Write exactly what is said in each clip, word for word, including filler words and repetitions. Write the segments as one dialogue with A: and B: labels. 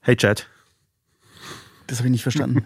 A: Hey Chat.
B: Das habe ich nicht verstanden.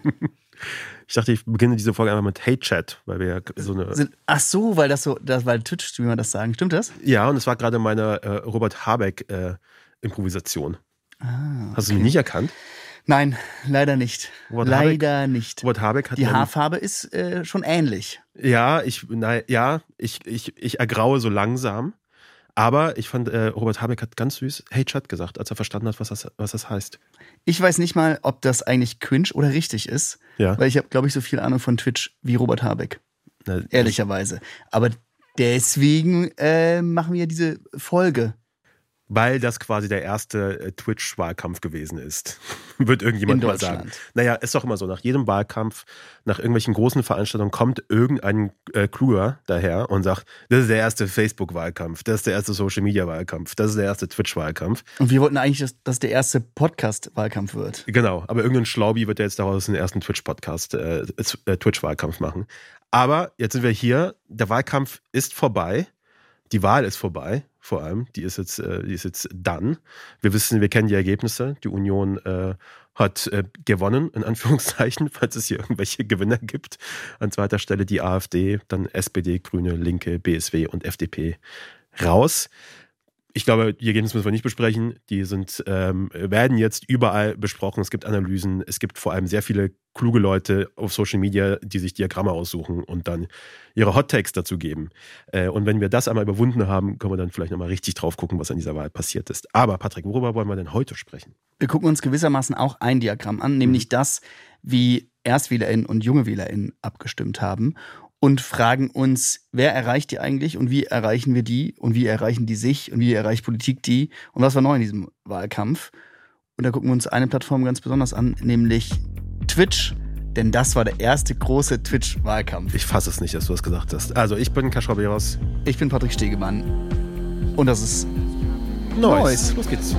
A: Ich dachte, ich beginne diese Folge einfach mit Hey Chat, weil wir ja so eine...
B: Ach so, weil das so, das, weil Twitch-Streamer das sagen. Stimmt das?
A: Ja, und es war gerade meine äh, Robert Habeck-Improvisation. Äh, ah, Hast okay. du mich nicht erkannt?
B: Nein, leider nicht.
A: Robert
B: leider
A: Habeck,
B: nicht.
A: Robert Habeck hat
B: Die Haarfarbe ist äh, schon ähnlich.
A: Ja, ich, na, ja, ich, ich, ich ergraue so langsam. Aber ich fand, äh, Robert Habeck hat ganz süß Hey Chat gesagt, als er verstanden hat, was das, was das heißt.
B: Ich weiß nicht mal, ob das eigentlich cringe oder richtig ist.
A: Ja.
B: Weil ich habe, glaube ich, so viel Ahnung von Twitch wie Robert Habeck.
A: Na,
B: ehrlicherweise. Aber deswegen äh, machen wir diese Folge.
A: Weil das quasi der erste äh, Twitch-Wahlkampf gewesen ist. Wird irgendjemand mal sagen. Naja, ist doch immer so, nach jedem Wahlkampf, nach irgendwelchen großen Veranstaltungen kommt irgendein äh, Kluger daher und sagt, das ist der erste Facebook-Wahlkampf, das ist der erste Social-Media-Wahlkampf, das ist der erste Twitch-Wahlkampf.
B: Und wir wollten eigentlich, dass das der erste Podcast-Wahlkampf wird.
A: Genau, aber irgendein Schlaubi wird ja jetzt daraus den ersten Twitch-Podcast, äh, äh, Twitch-Wahlkampf machen. Aber jetzt sind wir hier, der Wahlkampf ist vorbei, die Wahl ist vorbei. Vor allem, die ist jetzt, äh, die ist jetzt done. Wir wissen, wir kennen die Ergebnisse. Die Union äh, hat äh, gewonnen, in Anführungszeichen, falls es hier irgendwelche Gewinner gibt. An zweiter Stelle die AfD, dann S P D, Grüne, Linke, B S W und F D P raus. Ich glaube, die Ergebnisse müssen wir nicht besprechen. Die sind, ähm, werden jetzt überall besprochen. Es gibt Analysen. Es gibt vor allem sehr viele kluge Leute auf Social Media, die sich Diagramme aussuchen und dann ihre Hot Takes dazu geben. Äh, und wenn wir das einmal überwunden haben, können wir dann vielleicht nochmal richtig drauf gucken, was an dieser Wahl passiert ist. Aber Patrick, worüber wollen wir denn heute sprechen?
B: Wir gucken uns gewissermaßen auch ein Diagramm an, nämlich mhm. das, wie ErstwählerInnen und junge WählerInnen abgestimmt haben. Und fragen uns, wer erreicht die eigentlich und wie erreichen wir die und wie erreichen die sich und wie erreicht Politik die und was war neu in diesem Wahlkampf. Und da gucken wir uns eine Plattform ganz besonders an, nämlich Twitch, denn das war der erste große Twitch-Wahlkampf.
A: Ich fasse es nicht, dass du das gesagt hast. Also ich bin Kaspar Beros.
B: Ich bin Patrick Stegemann und das ist
A: Neues. Los geht's.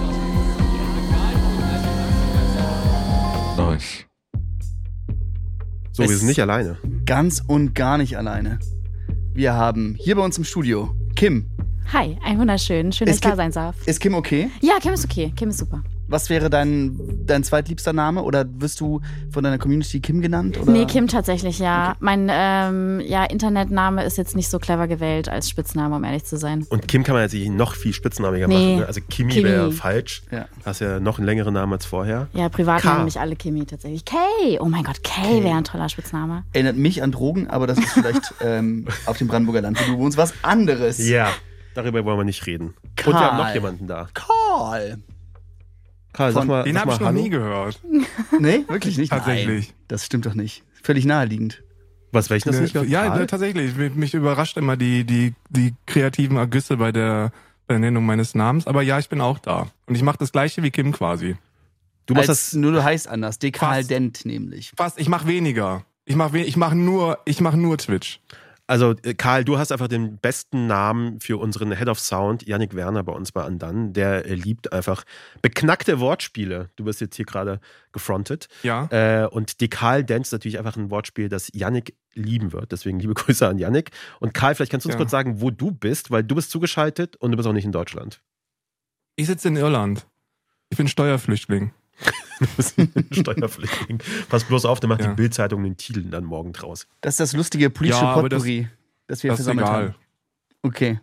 C: Neues.
A: So, wir sind nicht alleine.
B: Ganz und gar nicht alleine. Wir haben hier bei uns im Studio Kim.
D: Hi, ein wunderschön. Schön, dass ich da sein darf.
B: Ist Kim okay?
D: Ja, Kim ist okay. Kim ist super.
B: Was wäre dein, dein zweitliebster Name? Oder wirst du von deiner Community Kim genannt? Oder?
D: Nee, Kim tatsächlich, ja.
B: Okay.
D: Mein ähm, ja, Internetname ist jetzt nicht so clever gewählt als Spitzname, um ehrlich zu sein.
A: Und Kim kann man jetzt noch viel spitznamiger
D: nee.
A: machen. Ne? Also Kimi, Kimi. wäre falsch. Ja. Hast ja noch einen längeren Namen als vorher.
D: Ja, privat nennen mich alle Kimi tatsächlich. Kay! Oh mein Gott, Kay wäre ein toller Spitzname.
B: Erinnert mich an Drogen, aber das ist vielleicht ähm, auf dem Brandenburger Land, wo du wohnst, was anderes.
A: Ja, darüber wollen wir nicht reden.
B: Karl.
A: Und wir haben noch jemanden da.
B: Karl!
A: Karl, sag mal,
C: den habe ich noch Hallo. nie gehört.
B: Nee, wirklich nicht?
C: Tatsächlich.
B: Nein, das stimmt doch nicht. Völlig naheliegend.
A: Was, welchen das
C: ne,
A: nicht gehört?
C: Ja,
A: Karl?
C: tatsächlich. Mich, mich überrascht immer die, die, die kreativen Ergüsse bei der, bei der Nennung meines Namens. Aber ja, ich bin auch da. Und ich mache das Gleiche wie Kim quasi.
B: Du machst das, nur du heißt anders. Dekadent nämlich.
C: Fast, ich mache weniger. Ich mache ich mach nur, ich mach nur Twitch.
A: Also Karl, du hast einfach den besten Namen für unseren Head of Sound, Yannick Werner bei uns bei Andan. Der liebt einfach beknackte Wortspiele. Du wirst jetzt hier gerade gefrontet.
C: Ja.
A: Äh, und Dekadent ist natürlich einfach ein Wortspiel, das Yannick lieben wird. Deswegen liebe Grüße an Yannick. Und Karl, vielleicht kannst du uns ja. kurz sagen, wo du bist, weil du bist zugeschaltet und du bist auch nicht in Deutschland.
C: Ich sitze in Irland. Ich bin Steuerflüchtling.
A: Du bist ein Steuerflüchtling. Pass bloß auf, der macht
C: ja.
A: die Bild-Zeitung den Titel dann morgen draus.
B: Das ist das lustige politische
C: ja,
B: Potpourri,
C: das,
B: das wir
C: das
B: versammelt
C: ist egal.
B: haben. Okay.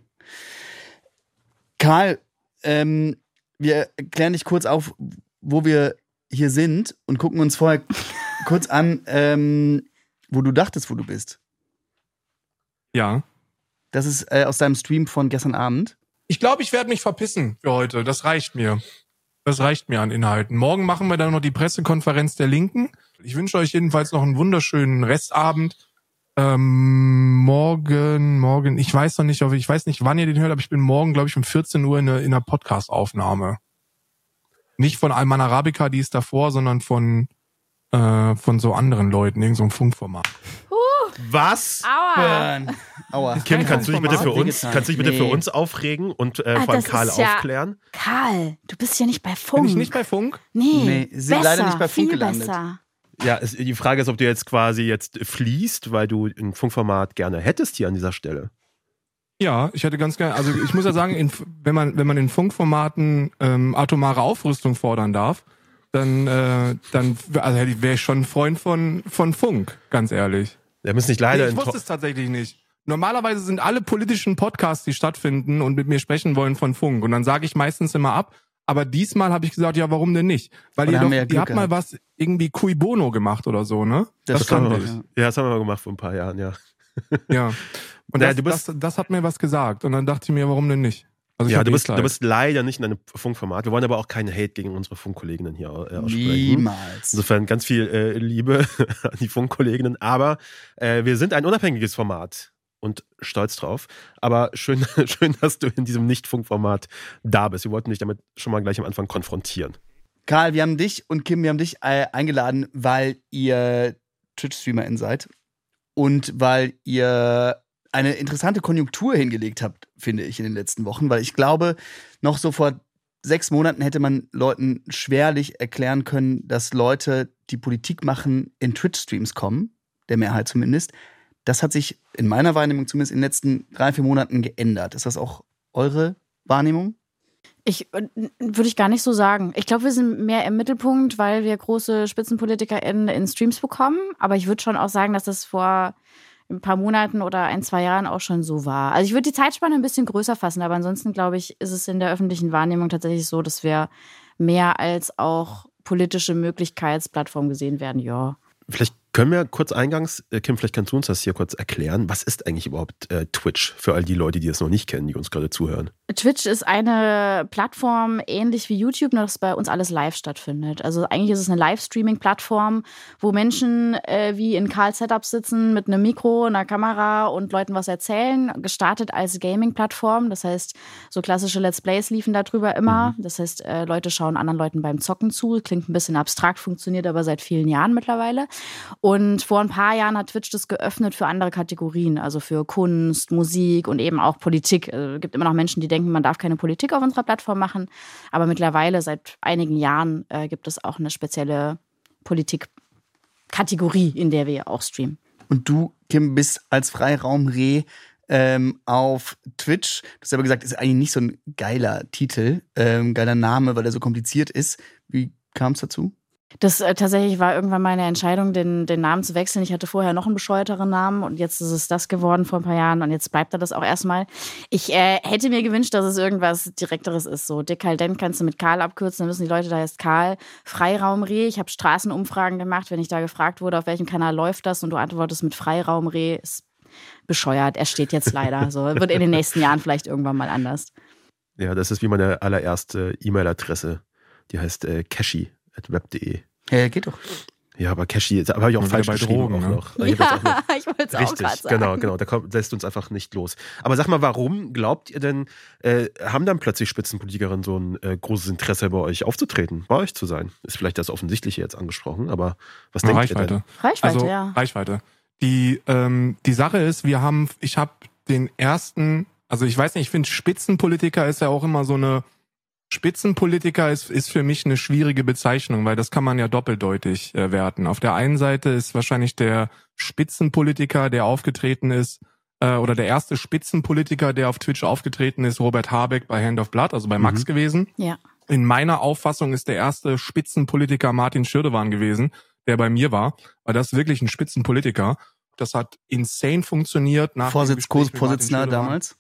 B: Karl, ähm, wir klären dich kurz auf, wo wir hier sind und gucken uns vorher kurz an, ähm, wo du dachtest, wo du bist.
C: Ja.
B: Das ist äh, aus deinem Stream von gestern Abend.
C: Ich glaube, ich werde mich verpissen für heute. Das reicht mir. Das reicht mir an Inhalten. Morgen machen wir dann noch die Pressekonferenz der Linken. Ich wünsche euch jedenfalls noch einen wunderschönen Restabend. Ähm, morgen, morgen, ich weiß noch nicht, ich weiß nicht, wann ihr den hört, aber ich bin morgen, glaube ich, um vierzehn Uhr in einer, in einer Podcast-Aufnahme. Nicht von Alman Arabica, die ist davor, sondern von, äh, von so anderen Leuten, irgend so ein Funkformat.
A: Was?
D: Aua.
B: Aua.
A: Kim, kannst du dich bitte für uns, kannst du dich bitte
B: nee.
A: für uns aufregen und äh,
D: Ah,
A: vor allem
D: das
A: Karl
D: ist ja-
A: aufklären?
D: Karl, du bist ja nicht bei Funk.
C: Bin ich nicht bei Funk?
D: Nee,
B: Nee, sie sind
D: besser,
B: leider nicht bei Funk
D: viel
B: gelandet.
D: Besser.
A: Ja, es, die Frage ist, ob du jetzt quasi jetzt fließt, weil du ein Funkformat gerne hättest hier an dieser Stelle.
C: Ja, ich hätte ganz gerne, also ich muss ja sagen, in, wenn man wenn man in Funkformaten ähm, atomare Aufrüstung fordern darf, dann, äh, dann also wäre ich schon ein Freund von, von Funk, ganz ehrlich.
A: Wir müssen nicht leider...
C: Nee, ich wusste es tatsächlich nicht. Normalerweise sind alle politischen Podcasts, die stattfinden und mit mir sprechen wollen, von Funk. Und dann sage ich meistens immer ab. Aber diesmal habe ich gesagt, ja, warum denn nicht? Weil ihr, doch, ja ihr habt mal was irgendwie Cui Bono gemacht oder so, ne?
A: Das, das fand ich. Ja, das haben wir mal gemacht vor ein paar Jahren, ja.
C: Ja. Und
A: ja,
C: das,
A: du bist,
C: das, das hat mir was gesagt. Und dann dachte ich mir, warum denn nicht? Also
A: ja, du bist, du bist leider nicht in einem Funkformat. Wir wollen aber auch keinen Hate gegen unsere Funkkolleginnen hier äh, aussprechen.
B: Niemals.
A: Insofern ganz viel äh, Liebe an die Funkkolleginnen. Aber äh, wir sind ein unabhängiges Format. Und stolz drauf. Aber schön, schön, dass du in diesem Nicht-Funk-Format da bist. Wir wollten dich damit schon mal gleich am Anfang konfrontieren.
B: Karl, wir haben dich und Kim, wir haben dich äh, eingeladen, weil ihr Twitch-StreamerInnen seid und weil ihr eine interessante Konjunktur hingelegt habt, finde ich, in den letzten Wochen. Weil ich glaube, noch so vor sechs Monaten hätte man Leuten schwerlich erklären können, dass Leute, die Politik machen, in Twitch-Streams kommen, der Mehrheit zumindest. Das hat sich in meiner Wahrnehmung zumindest in den letzten drei, vier Monaten geändert. Ist das auch eure Wahrnehmung?
D: Ich würde ich gar nicht so sagen. Ich glaube, wir sind mehr im Mittelpunkt, weil wir große SpitzenpolitikerInnen in Streams bekommen. Aber ich würde schon auch sagen, dass das vor ein paar Monaten oder ein, zwei Jahren auch schon so war. Also ich würde die Zeitspanne ein bisschen größer fassen, aber ansonsten, glaube ich, ist es in der öffentlichen Wahrnehmung tatsächlich so, dass wir mehr als auch politische Möglichkeitsplattform gesehen werden, ja.
A: Vielleicht können wir kurz eingangs, Kim, vielleicht kannst du uns das hier kurz erklären. Was ist eigentlich überhaupt äh, Twitch für all die Leute, die es noch nicht kennen, die uns gerade zuhören?
D: Twitch ist eine Plattform, ähnlich wie YouTube, nur dass bei uns alles live stattfindet. Also eigentlich ist es eine Livestreaming-Plattform, wo Menschen äh, wie in Karls Setup sitzen mit einem Mikro, einer Kamera und Leuten was erzählen. Gestartet als Gaming-Plattform, das heißt, so klassische Let's Plays liefen darüber immer. Mhm. Das heißt, äh, Leute schauen anderen Leuten beim Zocken zu. Klingt ein bisschen abstrakt, funktioniert aber seit vielen Jahren mittlerweile. Und vor ein paar Jahren hat Twitch das geöffnet für andere Kategorien, also für Kunst, Musik und eben auch Politik. Es gibt immer noch Menschen, die denken, man darf keine Politik auf unserer Plattform machen. Aber mittlerweile, seit einigen Jahren, äh, gibt es auch eine spezielle Politikkategorie, in der wir auch streamen.
B: Und du, Kim, bist als Freiraumreh ähm, auf Twitch. Du hast aber gesagt, ist eigentlich nicht so ein geiler Titel, ähm, geiler Name, weil er so kompliziert ist. Wie kam es dazu?
D: Das äh, tatsächlich war irgendwann meine Entscheidung, den, den Namen zu wechseln. Ich hatte vorher noch einen bescheuerteren Namen und jetzt ist es das geworden vor ein paar Jahren und jetzt bleibt er das auch erstmal. Ich äh, hätte mir gewünscht, dass es irgendwas Direkteres ist. So Dick Halden kannst du mit Karl abkürzen, dann wissen die Leute, da heißt Karl. Freiraumreh, ich habe Straßenumfragen gemacht, wenn ich da gefragt wurde, auf welchem Kanal läuft das und du antwortest mit Freiraumreh, ist bescheuert. Er steht jetzt leider. So wird in den nächsten Jahren vielleicht irgendwann mal anders.
A: Ja, das ist wie meine allererste E-Mail-Adresse. Die heißt äh, Cashy. at web punkt de.
B: Ja, geht doch.
A: Ja, aber Cashy, da habe ich auch falsch
C: bei
A: geschrieben.
C: Drogen,
A: auch
C: ne?
A: noch.
D: Ja,
A: ich auch noch
D: ich wollte es auch gerade sagen.
A: Genau, genau. Da kommt, lässt uns einfach nicht los. Aber sag mal, warum glaubt ihr denn, äh, haben dann plötzlich Spitzenpolitikerinnen so ein äh, großes Interesse bei euch aufzutreten, bei euch zu sein? Ist vielleicht das Offensichtliche jetzt angesprochen, aber was denkt
C: Reichweite.
A: ihr denn?
D: Reichweite,
C: also,
D: ja.
C: Reichweite. Die, ähm, die Sache ist, wir haben, ich habe den ersten, also ich weiß nicht, ich finde Spitzenpolitiker ist ja auch immer so eine Spitzenpolitiker ist, ist für mich eine schwierige Bezeichnung, weil das kann man ja doppeldeutig äh, werten. Auf der einen Seite ist wahrscheinlich der Spitzenpolitiker, der aufgetreten ist, äh, oder der erste Spitzenpolitiker, der auf Twitch aufgetreten ist, Robert Habeck bei Hand of Blood, also bei Max
A: Mhm.
C: gewesen.
D: Ja.
C: In meiner Auffassung ist der erste Spitzenpolitiker Martin Schirdewan gewesen, der bei mir war, weil das ist wirklich ein Spitzenpolitiker. Das hat insane funktioniert. Nach
B: Vorsitz, Co-Vorsitzender damals?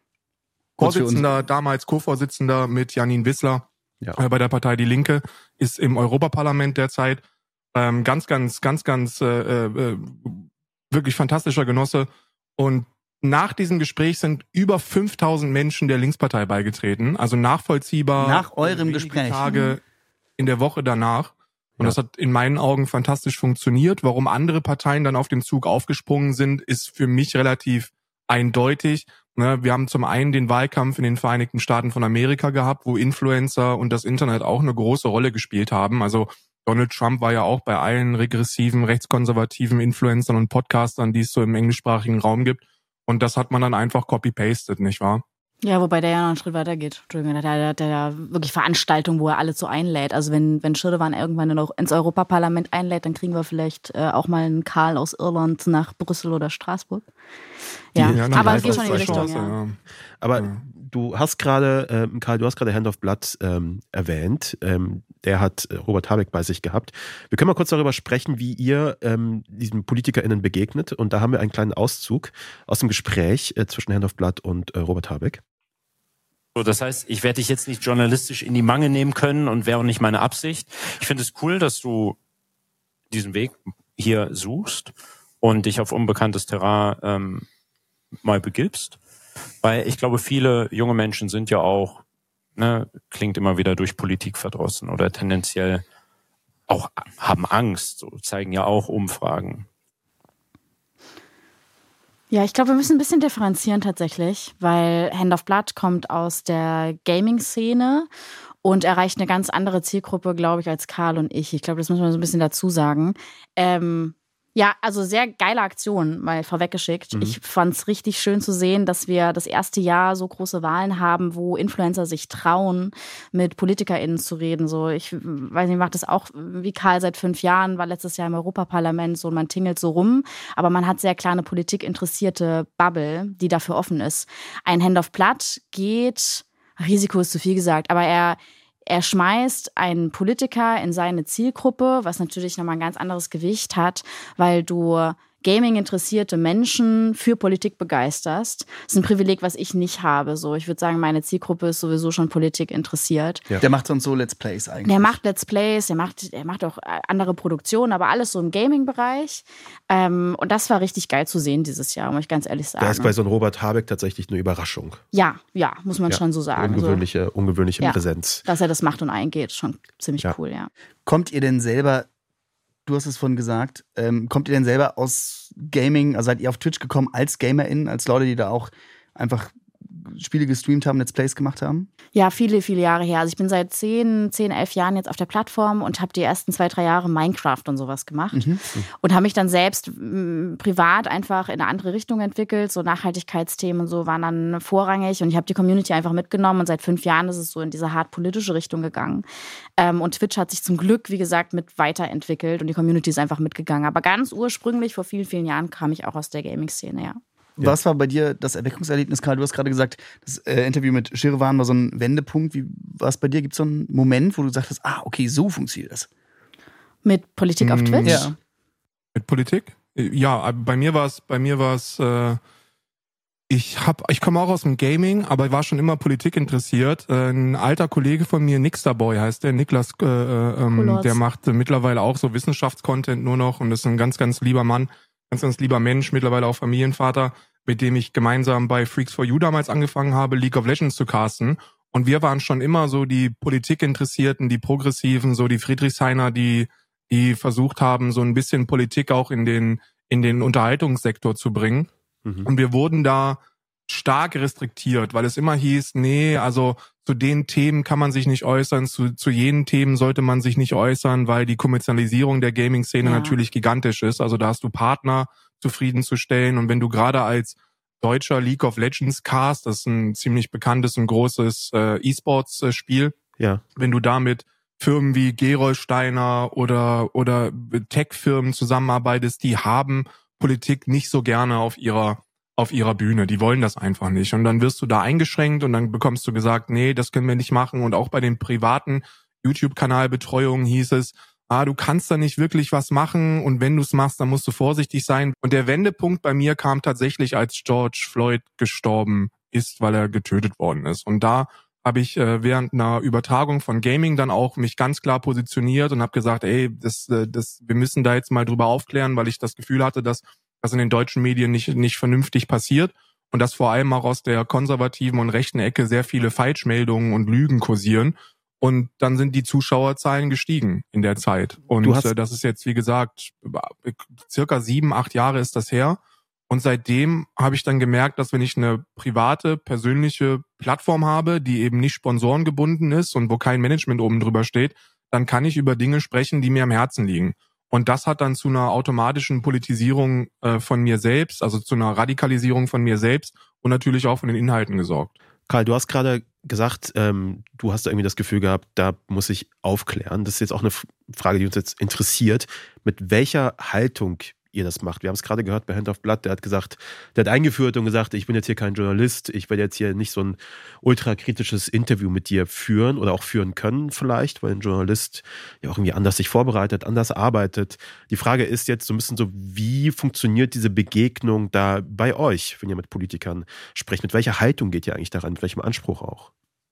C: Vorsitzender, damals Co-Vorsitzender mit Janine Wissler
A: Ja.
C: äh, bei der Partei Die Linke, ist im Europaparlament derzeit. Ähm, ganz, ganz, ganz, ganz äh, äh, wirklich fantastischer Genosse. Und nach diesem Gespräch sind über fünftausend Menschen der Linkspartei beigetreten. Also nachvollziehbar.
B: Nach eurem
C: wenige
B: Gespräch.
C: Tage in der Woche danach. Und
A: Ja.
C: das hat in meinen Augen fantastisch funktioniert. Warum andere Parteien dann auf den Zug aufgesprungen sind, ist für mich relativ eindeutig. Wir haben zum einen den Wahlkampf in den Vereinigten Staaten von Amerika gehabt, wo Influencer und das Internet auch eine große Rolle gespielt haben. Also Donald Trump war ja auch bei allen regressiven, rechtskonservativen Influencern und Podcastern, die es so im englischsprachigen Raum gibt. Und das hat man dann einfach copy-pasted, nicht wahr?
D: Ja, wobei der ja noch einen Schritt weiter geht. Entschuldigung, der hat ja wirklich Veranstaltungen, wo er alle so einlädt. Also wenn, wenn Schirdewan irgendwann noch ins Europaparlament einlädt, dann kriegen wir vielleicht äh, auch mal einen Karl aus Irland nach Brüssel oder Straßburg. Ja,
A: Die- ja,
D: aber
A: live
D: es geht
A: ist
D: schon in die
A: zwei
D: Richtung,
A: Chancen,
D: ja.
A: Aber
C: Ja.
A: du hast gerade, ähm, Karl, du hast gerade Hand of Blood ähm, erwähnt. Ähm, der hat äh, Robert Habeck bei sich gehabt. Wir können mal kurz darüber sprechen, wie ihr ähm, diesen PolitikerInnen begegnet. Und da haben wir einen kleinen Auszug aus dem Gespräch äh, zwischen Hand of Blood und äh, Robert Habeck.
E: So, das heißt, ich werde dich jetzt nicht journalistisch in die Mangel nehmen können und wäre auch nicht meine Absicht. Ich finde es cool, dass du diesen Weg hier suchst und dich auf unbekanntes Terrain ähm, mal begibst. Weil ich glaube, viele junge Menschen sind ja auch, ne, klingt immer wieder durch Politik verdrossen oder tendenziell auch haben Angst, so zeigen ja auch Umfragen.
D: Ja, ich glaube, wir müssen ein bisschen differenzieren tatsächlich, weil Hand of Blood kommt aus der Gaming-Szene und erreicht eine ganz andere Zielgruppe, glaube ich, als Karl und ich. Ich glaube, das muss man so ein bisschen dazu sagen. Ähm, Ja, also sehr geile Aktion, mal vorweggeschickt. Mhm. Ich fand es richtig schön zu sehen, dass wir das erste Jahr so große Wahlen haben, wo Influencer sich trauen, mit PolitikerInnen zu reden. So, ich weiß nicht, macht das auch wie Karl seit fünf Jahren, war letztes Jahr im Europaparlament so, man tingelt so rum, aber man hat sehr klar eine politikinteressierte Bubble, die dafür offen ist. Ein Hand of Blood geht, Risiko ist zu viel gesagt, aber er Er schmeißt einen Politiker in seine Zielgruppe, was natürlich nochmal ein ganz anderes Gewicht hat, weil du Gaming-interessierte Menschen für Politik begeisterst. Das ist ein Privileg, was ich nicht habe. So, ich würde sagen, meine Zielgruppe ist sowieso schon Politik interessiert.
B: Ja. Der macht sonst so Let's Plays eigentlich.
D: Der macht Let's Plays, der macht, der macht auch andere Produktionen, aber alles so im Gaming-Bereich. Ähm, und das war richtig geil zu sehen dieses Jahr, muss ich ganz ehrlich sagen.
A: Da ist bei so einem Robert Habeck tatsächlich eine Überraschung.
D: Ja, ja, muss man ja, schon so sagen.
A: Ungewöhnliche,
D: so.
A: ungewöhnliche
D: ja,
A: Präsenz.
D: Dass er das macht und eingeht, ist schon ziemlich
A: ja.
D: cool, ja.
B: Kommt ihr denn selber, du hast es vorhin gesagt, ähm, kommt ihr denn selber aus Gaming, also seid ihr auf Twitch gekommen als GamerInnen, als Leute, die da auch einfach Spiele gestreamt haben, Let's Plays gemacht haben?
D: Ja, viele, viele Jahre her. Also ich bin seit zehn, zehn, elf Jahren jetzt auf der Plattform und habe die ersten zwei, drei Jahre Minecraft und sowas gemacht. Mhm. Und habe mich dann selbst m, privat einfach in eine andere Richtung entwickelt. So Nachhaltigkeitsthemen und so waren dann vorrangig. Und ich habe die Community einfach mitgenommen. Und seit fünf Jahren ist es so in diese hart politische Richtung gegangen. Ähm, und Twitch hat sich zum Glück, wie gesagt, mit weiterentwickelt. Und die Community ist einfach mitgegangen. Aber ganz ursprünglich, vor vielen, vielen Jahren, kam ich auch aus der Gaming-Szene, ja.
B: Ja. Was war bei dir das Erweckungserlebnis, Karl? Du hast gerade gesagt, das äh, Interview mit Shirvan war so ein Wendepunkt. Wie war es bei dir? Gibt es so einen Moment, wo du gesagt hast, ah, okay, so funktioniert das?
D: Mit Politik auf Twitch?
B: Ja.
C: Mit Politik? Ja, bei mir war es, bei mir war es, äh, ich hab, ich komme auch aus dem Gaming, aber ich war schon immer Politik interessiert. Äh, ein alter Kollege von mir, Nixterboy heißt der, Niklas, äh, ähm, der macht äh, mittlerweile auch so Wissenschaftscontent nur noch und ist ein ganz, ganz lieber Mann. Ganz, ganz lieber Mensch, mittlerweile auch Familienvater, mit dem ich gemeinsam bei Freaks for You damals angefangen habe, League of Legends zu casten. Und wir waren schon immer so die Politikinteressierten, die Progressiven, so die Friedrichshainer, die die versucht haben, so ein bisschen Politik auch in den in den Unterhaltungssektor zu bringen. Mhm. Und wir wurden da stark restriktiert, weil es immer hieß, nee, also zu den Themen kann man sich nicht äußern, zu, zu jenen Themen sollte man sich nicht äußern, weil die Kommerzialisierung der Gaming-Szene ja. natürlich gigantisch ist. Also da hast du Partner zufriedenzustellen und wenn du gerade als deutscher League of Legends Cast, das ist ein ziemlich bekanntes und großes äh, E-Sports-Spiel,
A: ja.
C: wenn du damit Firmen wie Gerolsteiner oder oder Tech-Firmen zusammenarbeitest, die haben Politik nicht so gerne auf ihrer auf ihrer Bühne. Die wollen das einfach nicht. Und dann wirst du da eingeschränkt und dann bekommst du gesagt, nee, das können wir nicht machen. Und auch bei den privaten YouTube-Kanalbetreuungen hieß es, ah, du kannst da nicht wirklich was machen und wenn du es machst, dann musst du vorsichtig sein. Und der Wendepunkt bei mir kam tatsächlich, als George Floyd gestorben ist, weil er getötet worden ist. Und da habe ich äh, während einer Übertragung von Gaming dann auch mich ganz klar positioniert und habe gesagt, ey, das, das, wir müssen da jetzt mal drüber aufklären, weil ich das Gefühl hatte, dass das in den deutschen Medien nicht nicht vernünftig passiert und dass vor allem auch aus der konservativen und rechten Ecke sehr viele Falschmeldungen und Lügen kursieren. Und dann sind die Zuschauerzahlen gestiegen in der Zeit. Und du hast äh, das ist jetzt, wie gesagt, circa sieben, acht Jahre ist das her. Und seitdem habe ich dann gemerkt, dass wenn ich eine private, persönliche Plattform habe, die eben nicht sponsorengebunden ist und wo kein Management oben drüber steht, dann kann ich über Dinge sprechen, die mir am Herzen liegen. Und das hat dann zu einer automatischen Politisierung äh, von mir selbst, also zu einer Radikalisierung von mir selbst und natürlich auch von den Inhalten gesorgt.
A: Karl, du hast gerade gesagt, ähm, du hast irgendwie das Gefühl gehabt, da muss ich aufklären. Das ist jetzt auch eine Frage, die uns jetzt interessiert. Mit welcher Haltung ihr das macht. Wir haben es gerade gehört bei Hand of Blood, der hat gesagt, der hat eingeführt und gesagt, ich bin jetzt hier kein Journalist, ich werde jetzt hier nicht so ein ultrakritisches Interview mit dir führen oder auch führen können vielleicht, weil ein Journalist ja auch irgendwie anders sich vorbereitet, anders arbeitet. Die Frage ist jetzt so ein bisschen so, wie funktioniert diese Begegnung da bei euch, wenn ihr mit Politikern sprecht? Mit welcher Haltung geht ihr eigentlich daran, mit welchem Anspruch auch?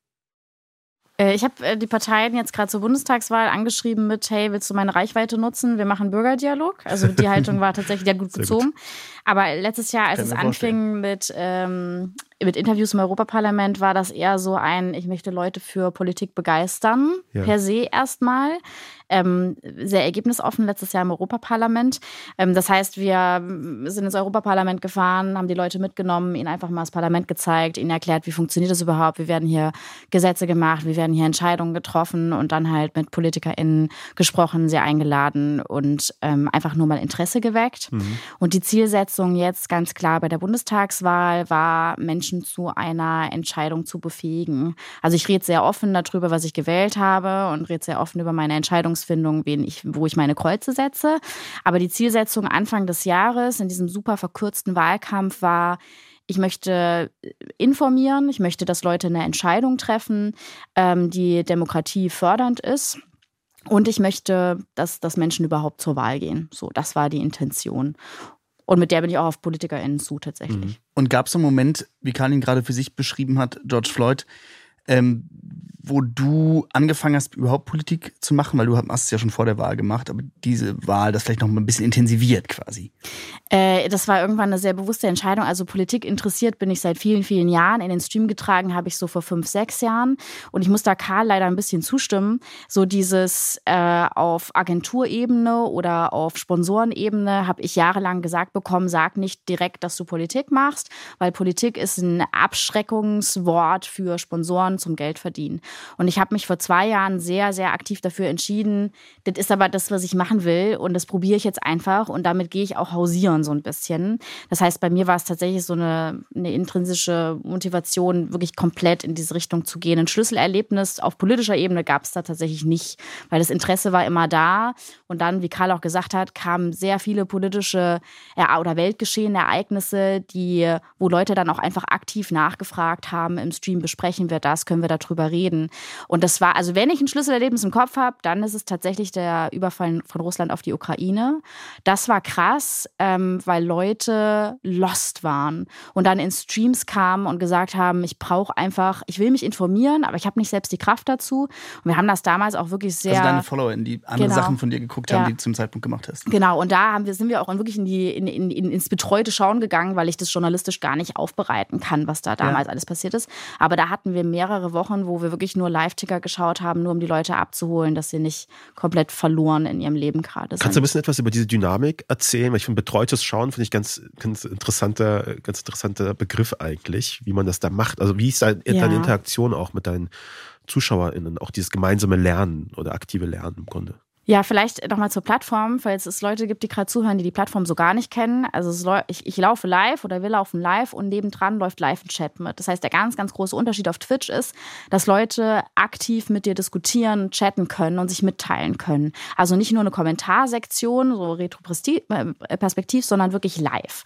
D: Ich habe die Parteien jetzt gerade zur Bundestagswahl angeschrieben mit, hey, willst du meine Reichweite nutzen? Wir machen Bürgerdialog. Also die Haltung war tatsächlich ja gut gezogen. Gut. Aber letztes Jahr, als Kann es anfing mit, ähm, mit Interviews im Europaparlament, war das eher so ein, ich möchte Leute für Politik begeistern, ja. per se erstmal. Ähm, sehr ergebnisoffen letztes Jahr im Europaparlament. Ähm, das heißt, wir sind ins Europaparlament gefahren, haben die Leute mitgenommen, ihnen einfach mal das Parlament gezeigt, ihnen erklärt, wie funktioniert das überhaupt, wie werden hier Gesetze gemacht, wie werden hier Entscheidungen getroffen und dann halt mit PolitikerInnen gesprochen, sie eingeladen und ähm, einfach nur mal Interesse geweckt. Mhm. Und die Zielsetzung jetzt ganz klar bei der Bundestagswahl war, Menschen zu einer Entscheidung zu befähigen. Also ich rede sehr offen darüber, was ich gewählt habe und rede sehr offen über meine Entscheidungsfindung, wen ich, wo ich meine Kreuze setze. Aber die Zielsetzung Anfang des Jahres in diesem super verkürzten Wahlkampf war, ich möchte informieren, ich möchte, dass Leute eine Entscheidung treffen, ähm, die Demokratie fördernd ist. Und ich möchte, dass, dass Menschen überhaupt zur Wahl gehen. So, das war die Intention. Und mit der bin ich auch auf PolitikerInnen zu tatsächlich.
B: Und gab es einen Moment, wie Karl ihn gerade für sich beschrieben hat, George Floyd, ähm, wo du angefangen hast, überhaupt Politik zu machen? Weil du hast es ja schon vor der Wahl gemacht, aber diese Wahl das vielleicht noch mal ein bisschen intensiviert quasi.
D: Äh, das war irgendwann eine sehr bewusste Entscheidung. Also Politik interessiert bin ich seit vielen, vielen Jahren. In den Stream getragen habe ich so vor fünf, sechs Jahren. Und ich muss da Karl leider ein bisschen zustimmen. So dieses äh, auf Agenturebene oder auf Sponsorenebene habe ich jahrelang gesagt bekommen, sag nicht direkt, dass du Politik machst, weil Politik ist ein Abschreckungswort für Sponsoren zum Geldverdienen. Und ich habe mich vor zwei Jahren sehr, sehr aktiv dafür entschieden, das ist aber das, was ich machen will und das probiere ich jetzt einfach und damit gehe ich auch hausieren so ein bisschen. Das heißt, bei mir war es tatsächlich so eine, eine intrinsische Motivation, wirklich komplett in diese Richtung zu gehen. Ein Schlüsselerlebnis auf politischer Ebene gab es da tatsächlich nicht, weil das Interesse war immer da und dann, wie Karl auch gesagt hat, kamen sehr viele politische ja, oder Weltgeschehen, Ereignisse, die, wo Leute dann auch einfach aktiv nachgefragt haben, im Stream besprechen wir das, können wir darüber reden. Und das war, also wenn ich ein Schlüsselerlebnis im Kopf habe, dann ist es tatsächlich der Überfall von Russland auf die Ukraine. Das war krass, ähm, weil Leute lost waren und dann in Streams kamen und gesagt haben, ich brauche einfach, ich will mich informieren, aber ich habe nicht selbst die Kraft dazu. Und wir haben das damals auch wirklich sehr...
B: Also deine Follower, die andere
D: genau.
B: Sachen von dir geguckt haben, ja. die du zum Zeitpunkt gemacht hast.
D: Genau, und da haben wir, sind wir auch wirklich in die, in, in, ins betreute Schauen gegangen, weil ich das journalistisch gar nicht aufbereiten kann, was da damals ja. alles passiert ist. Aber da hatten wir mehrere Wochen, wo wir wirklich nur Live-Ticker geschaut haben, nur um die Leute abzuholen, dass sie nicht komplett verloren in ihrem Leben gerade sind.
A: Kannst du ein bisschen etwas über diese Dynamik erzählen? Weil ich finde, betreutes Schauen finde ich ganz, ganz interessanter, ganz interessanter Begriff eigentlich, wie man das da macht. Also wie ist deine ja. Interaktion auch mit deinen ZuschauerInnen, auch dieses gemeinsame Lernen oder aktive Lernen im Grunde?
D: Ja, vielleicht nochmal zur Plattform, falls es Leute gibt, die gerade zuhören, die die Plattform so gar nicht kennen. Also es, ich, ich laufe live oder wir laufen live und nebendran läuft live ein Chat mit. Das heißt, der ganz, ganz große Unterschied auf Twitch ist, dass Leute aktiv mit dir diskutieren, chatten können und sich mitteilen können. Also nicht nur eine Kommentarsektion, so retroperspektiv, sondern wirklich live.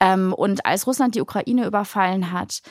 D: Und als Russland die Ukraine überfallen hat,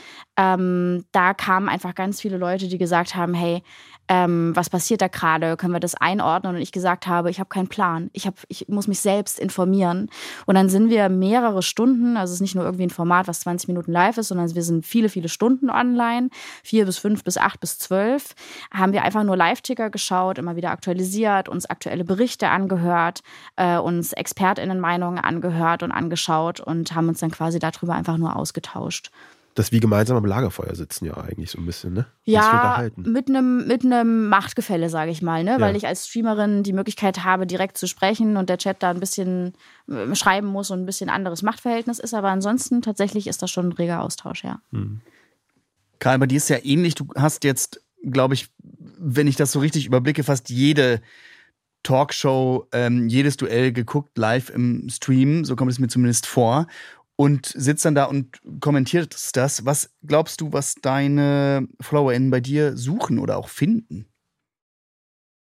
D: da kamen einfach ganz viele Leute, die gesagt haben, hey, Ähm, was passiert da gerade, können wir das einordnen? Und ich gesagt habe, ich habe keinen Plan, ich, hab, ich muss mich selbst informieren. Und dann sind wir mehrere Stunden, also es ist nicht nur irgendwie ein Format, was zwanzig Minuten live ist, sondern wir sind viele, viele Stunden online, vier bis fünf bis acht bis zwölf, haben wir einfach nur Live-Ticker geschaut, immer wieder aktualisiert, uns aktuelle Berichte angehört, äh, uns ExpertInnen-Meinungen angehört und angeschaut und haben uns dann quasi darüber einfach nur ausgetauscht.
A: Das wie gemeinsam am Lagerfeuer sitzen ja eigentlich so ein bisschen, ne?
D: Ja, mit einem mit einem Machtgefälle, sage ich mal, ne?
A: Ja.
D: Weil ich als Streamerin die Möglichkeit habe, direkt zu sprechen und der Chat da ein bisschen äh, schreiben muss und ein bisschen anderes Machtverhältnis ist. Aber ansonsten tatsächlich ist das schon ein reger Austausch, ja.
B: Hm. Karl, bei dir ist ja ähnlich. Du hast jetzt, glaube ich, wenn ich das so richtig überblicke, fast jede Talkshow, ähm, jedes Duell geguckt, live im Stream. So kommt es mir zumindest vor. Und sitzt dann da und kommentierst das. Was glaubst du, was deine FollowerInnen bei dir suchen oder auch finden?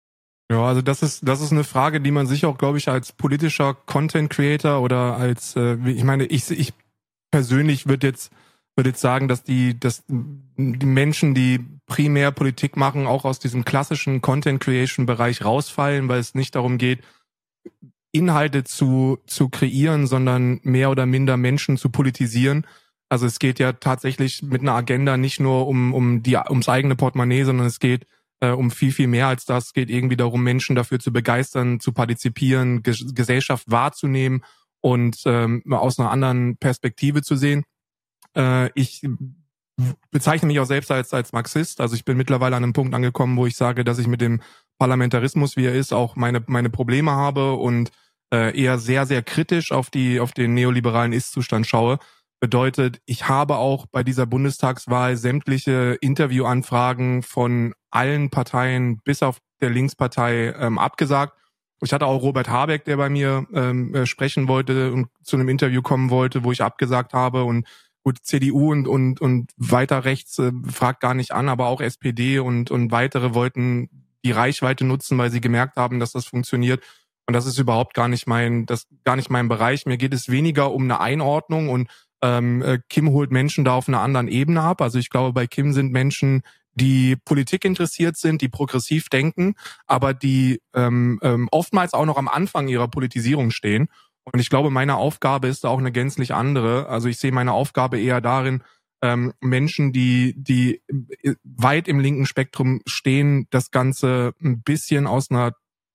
C: Ja, also das ist das ist eine Frage, die man sich auch, glaube ich, als politischer Content Creator oder als, äh, ich meine, ich ich persönlich würde jetzt würde jetzt sagen, dass die dass die Menschen, die primär Politik machen, auch aus diesem klassischen Content Creation Bereich rausfallen, weil es nicht darum geht, Inhalte zu zu kreieren, sondern mehr oder minder Menschen zu politisieren. Also es geht ja tatsächlich mit einer Agenda nicht nur um um die ums eigene Portemonnaie, sondern es geht äh, um viel viel mehr als das. Es geht irgendwie darum, Menschen dafür zu begeistern, zu partizipieren, Ges- Gesellschaft wahrzunehmen und ähm, aus einer anderen Perspektive zu sehen. Äh, ich bezeichne mich auch selbst als als Marxist. Also ich bin mittlerweile an einem Punkt angekommen, wo ich sage, dass ich mit dem Parlamentarismus, wie er ist, auch meine meine Probleme habe und äh, eher sehr sehr kritisch auf die auf den neoliberalen Ist-Zustand schaue. Bedeutet, ich habe auch bei dieser Bundestagswahl sämtliche Interviewanfragen von allen Parteien bis auf der Linkspartei ähm, abgesagt. Ich hatte auch Robert Habeck, der bei mir ähm, äh, sprechen wollte und zu einem Interview kommen wollte, wo ich abgesagt habe. Und gut, C D U und und und weiter rechts äh, fragt gar nicht an, aber auch S P D und und weitere wollten die Reichweite nutzen, weil sie gemerkt haben, dass das funktioniert. Und das ist überhaupt gar nicht mein, das gar nicht mein Bereich. Mir geht es weniger um eine Einordnung und ähm, äh, Kim holt Menschen da auf einer anderen Ebene ab. Also ich glaube, bei Kim sind Menschen, die Politik interessiert sind, die progressiv denken, aber die ähm, ähm, oftmals auch noch am Anfang ihrer Politisierung stehen. Und ich glaube, meine Aufgabe ist da auch eine gänzlich andere. Also ich sehe meine Aufgabe eher darin, ähm, Menschen, die die weit im linken Spektrum stehen, das Ganze ein bisschen aus einer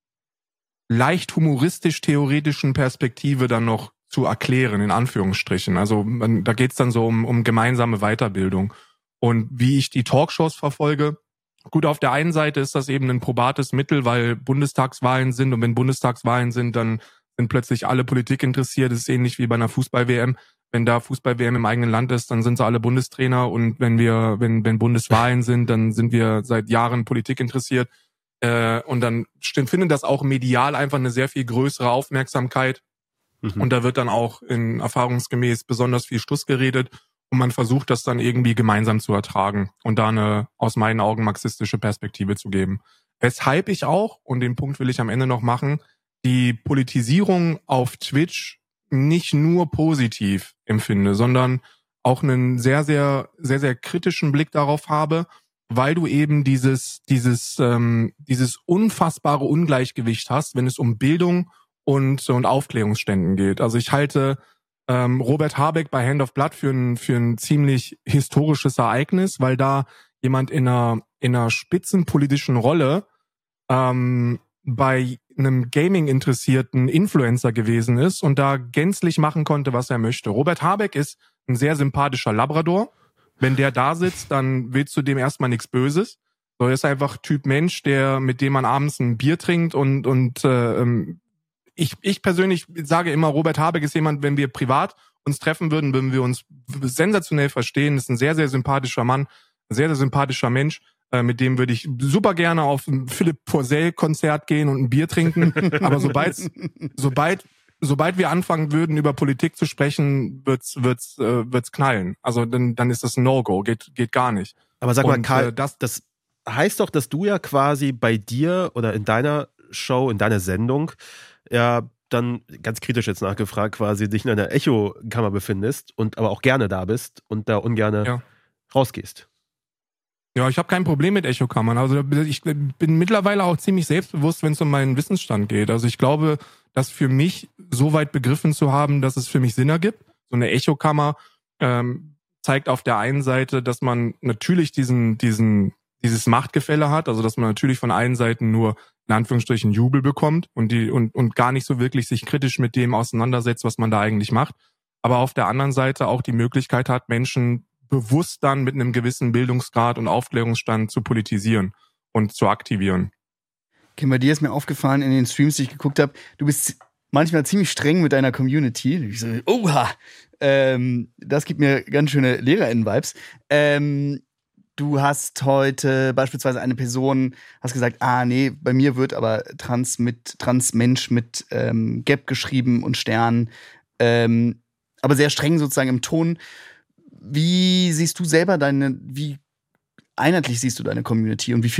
C: leicht humoristisch-theoretischen Perspektive dann noch zu erklären, in Anführungsstrichen. Also man, da geht's dann so um, um gemeinsame Weiterbildung. Und wie ich die Talkshows verfolge, gut, auf der einen Seite ist das eben ein probates Mittel, weil Bundestagswahlen sind und wenn Bundestagswahlen sind, dann sind plötzlich alle Politik interessiert. Das ist ähnlich wie bei einer Fußball-W M. Wenn da Fußball-W M im eigenen Land ist, dann sind sie alle Bundestrainer und wenn wir, wenn, wenn Bundeswahlen sind, dann sind wir seit Jahren Politik interessiert. Äh, und dann stimmt, findet das auch medial einfach eine sehr viel größere Aufmerksamkeit. Mhm. Und da wird dann auch in erfahrungsgemäß besonders viel Stuss geredet und man versucht das dann irgendwie gemeinsam zu ertragen und da eine aus meinen Augen marxistische Perspektive zu geben. Weshalb ich auch, und den Punkt will ich am Ende noch machen, die Politisierung auf Twitch nicht nur positiv empfinde, sondern auch einen sehr, sehr, sehr, sehr kritischen Blick darauf habe, weil du eben dieses, dieses, ähm, dieses unfassbare Ungleichgewicht hast, wenn es um Bildung und, und Aufklärungsständen geht. Also ich halte ähm, Robert Habeck bei Hand of Blood für ein, für ein ziemlich historisches Ereignis, weil da jemand in einer, in einer spitzenpolitischen Rolle ähm, bei einem Gaming-interessierten Influencer gewesen ist und da gänzlich machen konnte, was er möchte. Robert Habeck ist ein sehr sympathischer Labrador. Wenn der da sitzt, dann willst du dem erstmal nichts Böses. So, er ist einfach Typ Mensch, der mit dem man abends ein Bier trinkt und und äh, ich ich persönlich sage immer, Robert Habeck ist jemand, wenn wir privat uns treffen würden, würden wir uns sensationell verstehen. Ist ein sehr, sehr sympathischer Mann, ein sehr, sehr sympathischer Mensch. Mit dem würde ich super gerne auf ein Philipp Porzell-Konzert gehen und ein Bier trinken. Aber sobald, sobald, sobald wir anfangen würden, über Politik zu sprechen, wird's, wird's, äh, wird's knallen. Also dann, dann ist das ein No-Go, geht, geht gar nicht.
A: Aber sag mal,
C: und,
A: Karl,
C: äh, das,
A: das heißt doch, dass du ja quasi bei dir oder in deiner Show, in deiner Sendung, ja dann ganz kritisch jetzt nachgefragt, quasi dich in einer Echokammer befindest und aber auch gerne da bist und da ungerne
C: ja.
A: rausgehst.
C: Ja, ich habe kein Problem mit Echokammern. Also ich bin mittlerweile auch ziemlich selbstbewusst, wenn es um meinen Wissensstand geht. Also ich glaube, das für mich so weit begriffen zu haben, dass es für mich Sinn ergibt. So eine Echokammer ähm, zeigt auf der einen Seite, dass man natürlich diesen, diesen, dieses Machtgefälle hat, also dass man natürlich von allen Seiten nur in Anführungsstrichen Jubel bekommt und die und und gar nicht so wirklich sich kritisch mit dem auseinandersetzt, was man da eigentlich macht. Aber auf der anderen Seite auch die Möglichkeit hat, Menschen bewusst dann mit einem gewissen Bildungsgrad und Aufklärungsstand zu politisieren und zu aktivieren.
B: Kim, bei dir ist mir aufgefallen in den Streams, die ich geguckt habe, du bist manchmal ziemlich streng mit deiner Community. Ich so, oha, ähm, das gibt mir ganz schöne LehrerInnen-Vibes. Ähm, du hast heute beispielsweise eine Person, hast gesagt, ah nee, bei mir wird aber Trans mit Transmensch mit ähm, Gap geschrieben und Stern, ähm, aber sehr streng sozusagen im Ton. Wie siehst du selber deine, wie einheitlich siehst du deine Community und wie viel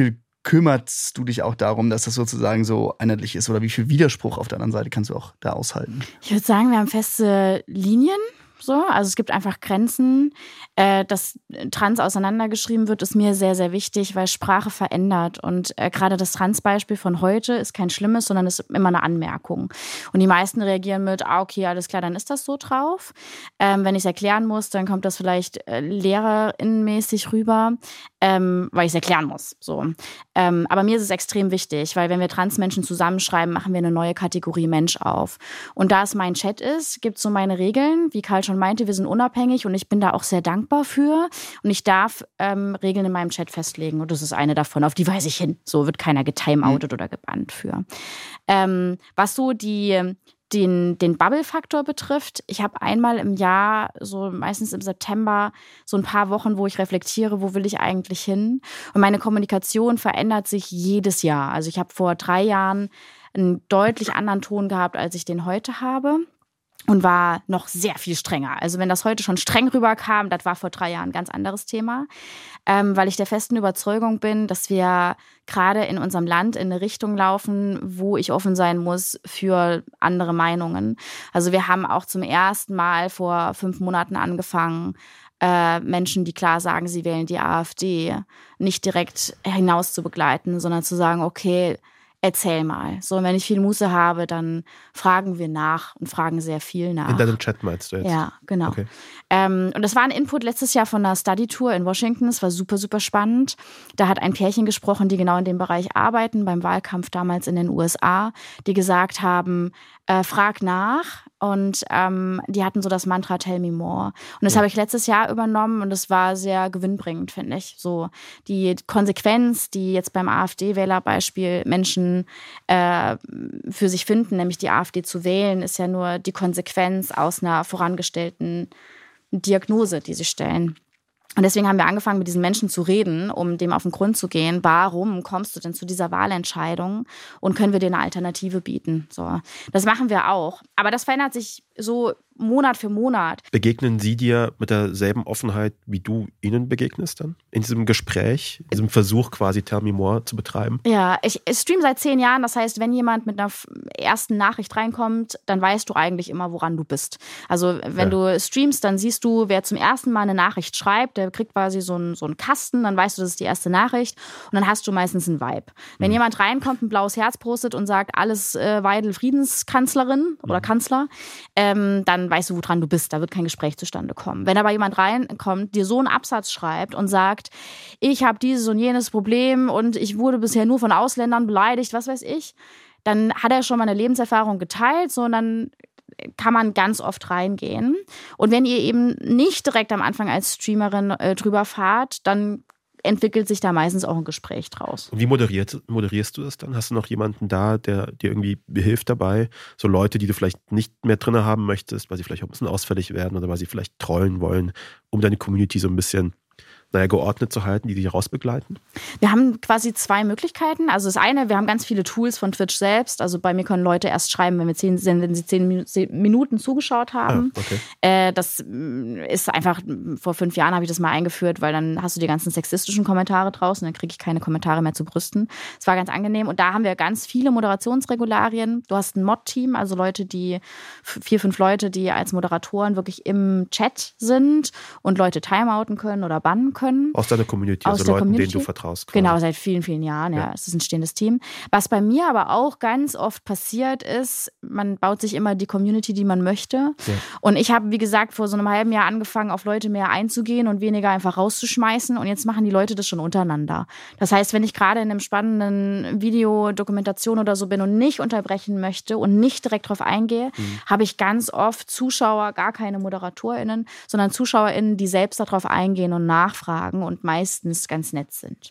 B: kümmerst du dich auch darum, dass das sozusagen so einheitlich ist? Oder wie viel Widerspruch auf der anderen Seite kannst du auch da aushalten?
D: Ich würde sagen, wir haben feste Linien. So, also es gibt einfach Grenzen. Äh, dass Trans auseinandergeschrieben wird, ist mir sehr, sehr wichtig, weil Sprache verändert. Und äh, gerade das Trans-Beispiel von heute ist kein schlimmes, sondern ist immer eine Anmerkung. Und die meisten reagieren mit, ah, okay, alles klar, dann ist das so drauf. Ähm, wenn ich es erklären muss, dann kommt das vielleicht äh, lehrerinnenmäßig rüber, ähm, weil ich es erklären muss. So. Ähm, aber mir ist es extrem wichtig, weil wenn wir Trans-Menschen zusammenschreiben, machen wir eine neue Kategorie Mensch auf. Und da es mein Chat ist, gibt es so meine Regeln, wie Karl schon meinte, wir sind unabhängig und ich bin da auch sehr dankbar für. Und ich darf ähm, Regeln in meinem Chat festlegen. Und das ist eine davon, auf die weise ich hin. So wird keiner getimeoutet mhm. oder gebannt für. Ähm, was so die, den, den Bubble-Faktor betrifft, ich habe einmal im Jahr, so meistens im September, so ein paar Wochen, wo ich reflektiere, wo will ich eigentlich hin? Und meine Kommunikation verändert sich jedes Jahr. Also ich habe vor drei Jahren einen deutlich anderen Ton gehabt, als ich den heute habe. Und war noch sehr viel strenger. Also wenn das heute schon streng rüberkam, das war vor drei Jahren ein ganz anderes Thema. Ähm, weil ich der festen Überzeugung bin, dass wir gerade in unserem Land in eine Richtung laufen, wo ich offen sein muss für andere Meinungen. Also wir haben auch zum ersten Mal vor fünf Monaten angefangen, äh, Menschen, die klar sagen, sie wählen die AfD, nicht direkt hinaus zu begleiten, sondern zu sagen, okay, erzähl mal. So, und wenn ich viel Muße habe, dann fragen wir nach und fragen sehr viel nach.
A: In deinem Chat meinst du jetzt?
D: Ja, genau.
A: Okay.
D: Ähm, und das war ein Input letztes Jahr von einer Study-Tour in Washington. Es war super, super spannend. Da hat ein Pärchen gesprochen, die genau in dem Bereich arbeiten, beim Wahlkampf damals in den U S A, die gesagt haben, äh, frag nach. Und ähm, die hatten so das Mantra Tell me more. Und das ja. habe ich letztes Jahr übernommen und das war sehr gewinnbringend, finde ich. So die Konsequenz, die jetzt beim AfD-Wählerbeispiel Menschen äh, für sich finden, nämlich die AfD zu wählen, ist ja nur die Konsequenz aus einer vorangestellten Diagnose, die sie stellen. Und deswegen haben wir angefangen, mit diesen Menschen zu reden, um dem auf den Grund zu gehen. Warum kommst du denn zu dieser Wahlentscheidung? Und können wir dir eine Alternative bieten? So, das machen wir auch. Aber das verändert sich so Monat für Monat.
A: Begegnen Sie dir mit derselben Offenheit, wie du ihnen begegnest dann? In diesem Gespräch, in diesem Versuch quasi Tell me more zu betreiben?
D: Ja, ich streame seit zehn Jahren. Das heißt, wenn jemand mit einer ersten Nachricht reinkommt, dann weißt du eigentlich immer, woran du bist. Also wenn ja. du streamst, dann siehst du, wer zum ersten Mal eine Nachricht schreibt, der kriegt quasi so einen, so einen Kasten, dann weißt du, das ist die erste Nachricht und dann hast du meistens einen Vibe. Wenn mhm. jemand reinkommt, ein blaues Herz postet und sagt, alles äh, Weidel Friedenskanzlerin oder mhm. Kanzler, ähm, dann weißt du, woran du bist. Da wird kein Gespräch zustande kommen. Wenn aber jemand reinkommt, dir so einen Absatz schreibt und sagt, ich habe dieses und jenes Problem und ich wurde bisher nur von Ausländern beleidigt, was weiß ich, dann hat er schon mal eine Lebenserfahrung geteilt, so, und dann kann man ganz oft reingehen. Und wenn ihr eben nicht direkt am Anfang als Streamerin äh, drüber fahrt, dann entwickelt sich da meistens auch ein Gespräch draus.
A: Und wie moderiert, moderierst du das dann? Hast du noch jemanden da, der dir irgendwie hilft dabei? So Leute, die du vielleicht nicht mehr drin haben möchtest, weil sie vielleicht auch ein bisschen ausfällig werden oder weil sie vielleicht trollen wollen, um deine Community so ein bisschen naja, geordnet zu halten, die dich rausbegleiten? Wir haben quasi zwei Möglichkeiten. Also das eine, wir haben ganz viele Tools von Twitch selbst. Also bei mir können Leute erst schreiben, wenn wir zehn, wenn sie zehn Minuten zugeschaut haben. Ah, okay. äh, das ist einfach, vor fünf Jahren habe ich das mal eingeführt, weil dann hast du die ganzen sexistischen Kommentare draußen, dann kriege ich keine Kommentare mehr zu Brüsten. Das war ganz angenehm. Und da haben wir ganz viele Moderationsregularien. Du hast ein Mod-Team, also Leute, die, vier, fünf Leute, die als Moderatoren wirklich im Chat sind und Leute timeouten können oder bannen können. Aus deiner Community, aus also Leuten, Community. Denen du vertraust. Quasi.
D: Genau, seit vielen, vielen Jahren, ja. ja. Es ist ein stehendes Team. Was bei mir aber auch ganz oft passiert ist, man baut sich immer die Community, die man möchte. Ja. Und ich habe, wie gesagt, vor so einem halben Jahr angefangen, auf Leute mehr einzugehen und weniger einfach rauszuschmeißen. Und jetzt machen die Leute das schon untereinander. Das heißt, wenn ich gerade in einem spannenden Video, Dokumentation oder so bin und nicht unterbrechen möchte und nicht direkt drauf eingehe, mhm. habe ich ganz oft Zuschauer, gar keine ModeratorInnen, sondern ZuschauerInnen, die selbst darauf eingehen und nachfragen und meistens ganz nett sind.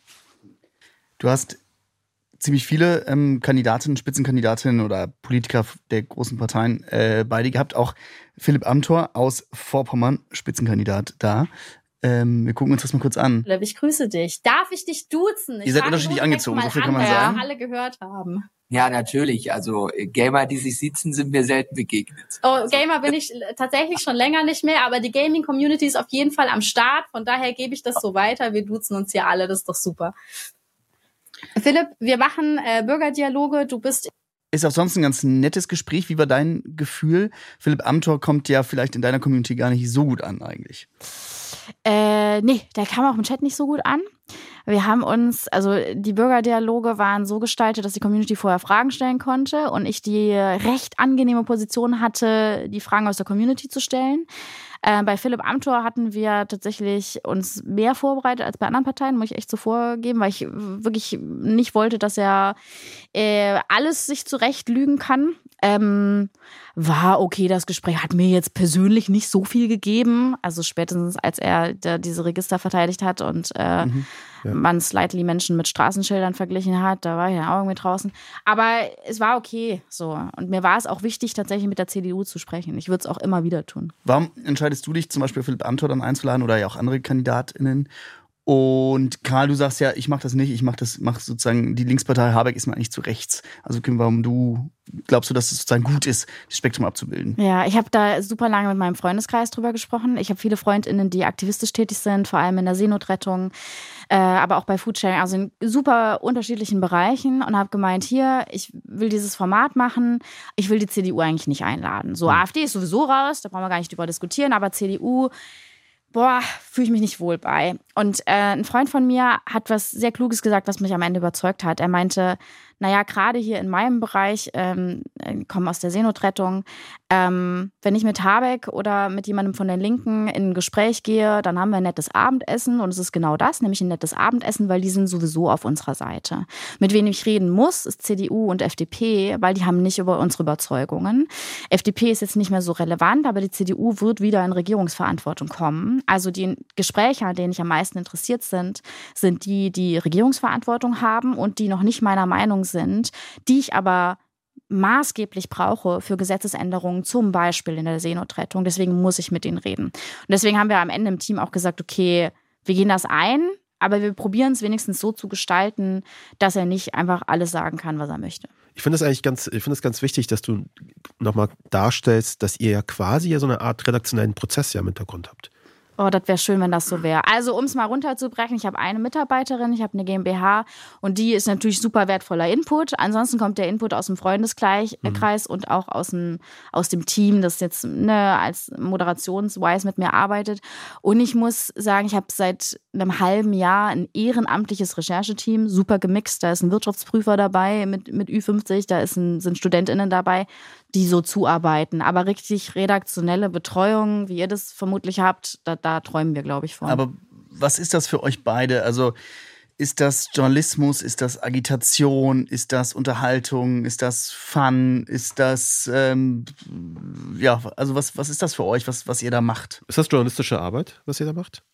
B: Du hast ziemlich viele ähm, Kandidatinnen, Spitzenkandidatinnen oder Politiker der großen Parteien äh, bei dir gehabt. Auch Philipp Amthor aus Vorpommern, Spitzenkandidat da. Ähm, wir gucken uns das mal kurz an.
F: Ich grüße dich. Darf ich dich duzen? Ich
B: Ihr seid unterschiedlich angezogen, so viel kann man sagen.
F: Alle gehört haben.
G: Ja, natürlich. Also Gamer, die sich sitzen, sind mir selten begegnet.
F: Oh, Gamer bin ich tatsächlich schon länger nicht mehr, aber die Gaming-Community ist auf jeden Fall am Start. Von daher gebe ich das so weiter. Wir duzen uns hier alle, das ist doch super. Philipp, wir machen äh, Bürgerdialoge. Du bist
B: Ist auch sonst ein ganz nettes Gespräch. Wie war dein Gefühl? Philipp Amthor kommt ja vielleicht in deiner Community gar nicht so gut an eigentlich.
D: Äh, nee, der kam auch im Chat nicht so gut an. Wir haben uns, also die Bürgerdialoge waren so gestaltet, dass die Community vorher Fragen stellen konnte und ich die recht angenehme Position hatte, die Fragen aus der Community zu stellen. Äh, bei Philipp Amthor hatten wir tatsächlich uns mehr vorbereitet als bei anderen Parteien, muss ich echt so vorgeben, weil ich wirklich nicht wollte, dass er äh, alles sich zurecht lügen kann. Ähm, war okay, das Gespräch hat mir jetzt persönlich nicht so viel gegeben. Also spätestens, als er da diese Register verteidigt hat und äh,
A: Mhm. Ja.
D: man slightly Menschen mit Straßenschildern verglichen hat, da war ich ja auch irgendwie draußen. Aber es war okay so. Und mir war es auch wichtig, tatsächlich mit der C D U zu sprechen. Ich würde es auch immer wieder tun.
B: Warum entscheidest du dich zum Beispiel Philipp Amthor dann einzuladen oder ja auch andere KandidatInnen? Und Karl, du sagst ja, ich mache das nicht, ich mache das, mach sozusagen, die Linkspartei Habeck ist mir eigentlich zu rechts. Also Kim, warum du, glaubst du, dass es sozusagen gut ist, das Spektrum abzubilden?
D: Ja, ich habe da super lange mit meinem Freundeskreis drüber gesprochen. Ich habe viele FreundInnen, die aktivistisch tätig sind, vor allem in der Seenotrettung, äh, aber auch bei Foodsharing, also in super unterschiedlichen Bereichen und habe gemeint, hier, ich will dieses Format machen, ich will die C D U eigentlich nicht einladen. So, mhm. AfD ist sowieso raus, da brauchen wir gar nicht drüber diskutieren, aber C D U, boah, fühle ich mich nicht wohl bei. Und äh, ein Freund von mir hat was sehr Kluges gesagt, was mich am Ende überzeugt hat. Er meinte, naja, gerade hier in meinem Bereich, ähm, ich komme aus der Seenotrettung, ähm, wenn ich mit Habeck oder mit jemandem von den Linken in ein Gespräch gehe, dann haben wir ein nettes Abendessen und es ist genau das, nämlich ein nettes Abendessen, weil die sind sowieso auf unserer Seite. Mit wem ich reden muss, ist C D U und F D P, weil die haben nicht über unsere Überzeugungen. F D P ist jetzt nicht mehr so relevant, aber die C D U wird wieder in Regierungsverantwortung kommen. Also die Gespräche, an denen ich am meisten interessiert sind, sind die, die Regierungsverantwortung haben und die noch nicht meiner Meinung sind, die ich aber maßgeblich brauche für Gesetzesänderungen, zum Beispiel in der Seenotrettung. Deswegen muss ich mit denen reden. Und deswegen haben wir am Ende im Team auch gesagt, okay, wir gehen das ein, aber wir probieren es wenigstens so zu gestalten, dass er nicht einfach alles sagen kann, was er möchte.
A: Ich finde es eigentlich ganz, ich finde es ganz wichtig, dass du nochmal darstellst, dass ihr ja quasi ja so eine Art redaktionellen Prozess ja im Hintergrund habt.
D: Oh, das wäre schön, wenn das so wäre. Also, um es mal runterzubrechen, ich habe eine Mitarbeiterin, ich habe eine GmbH und die ist natürlich super wertvoller Input. Ansonsten kommt der Input aus dem Freundeskreis mhm. und auch aus dem, aus dem Team, das jetzt ne, als moderationswise mit mir arbeitet. Und ich muss sagen, ich habe seit einem halben Jahr ein ehrenamtliches Rechercheteam, super gemixt. Da ist ein Wirtschaftsprüfer dabei mit, mit Ü fünfzig, da ist ein, sind StudentInnen dabei, die so zuarbeiten. Aber richtig redaktionelle Betreuung, wie ihr das vermutlich habt, da, da träumen wir, glaube ich, von.
B: Aber was ist das für euch beide? Also ist das Journalismus, ist das Agitation, ist das Unterhaltung, ist das Fun, ist das, ähm, ja, also was, was ist das für euch, was, was ihr da macht?
A: Ist das journalistische Arbeit, was ihr da macht?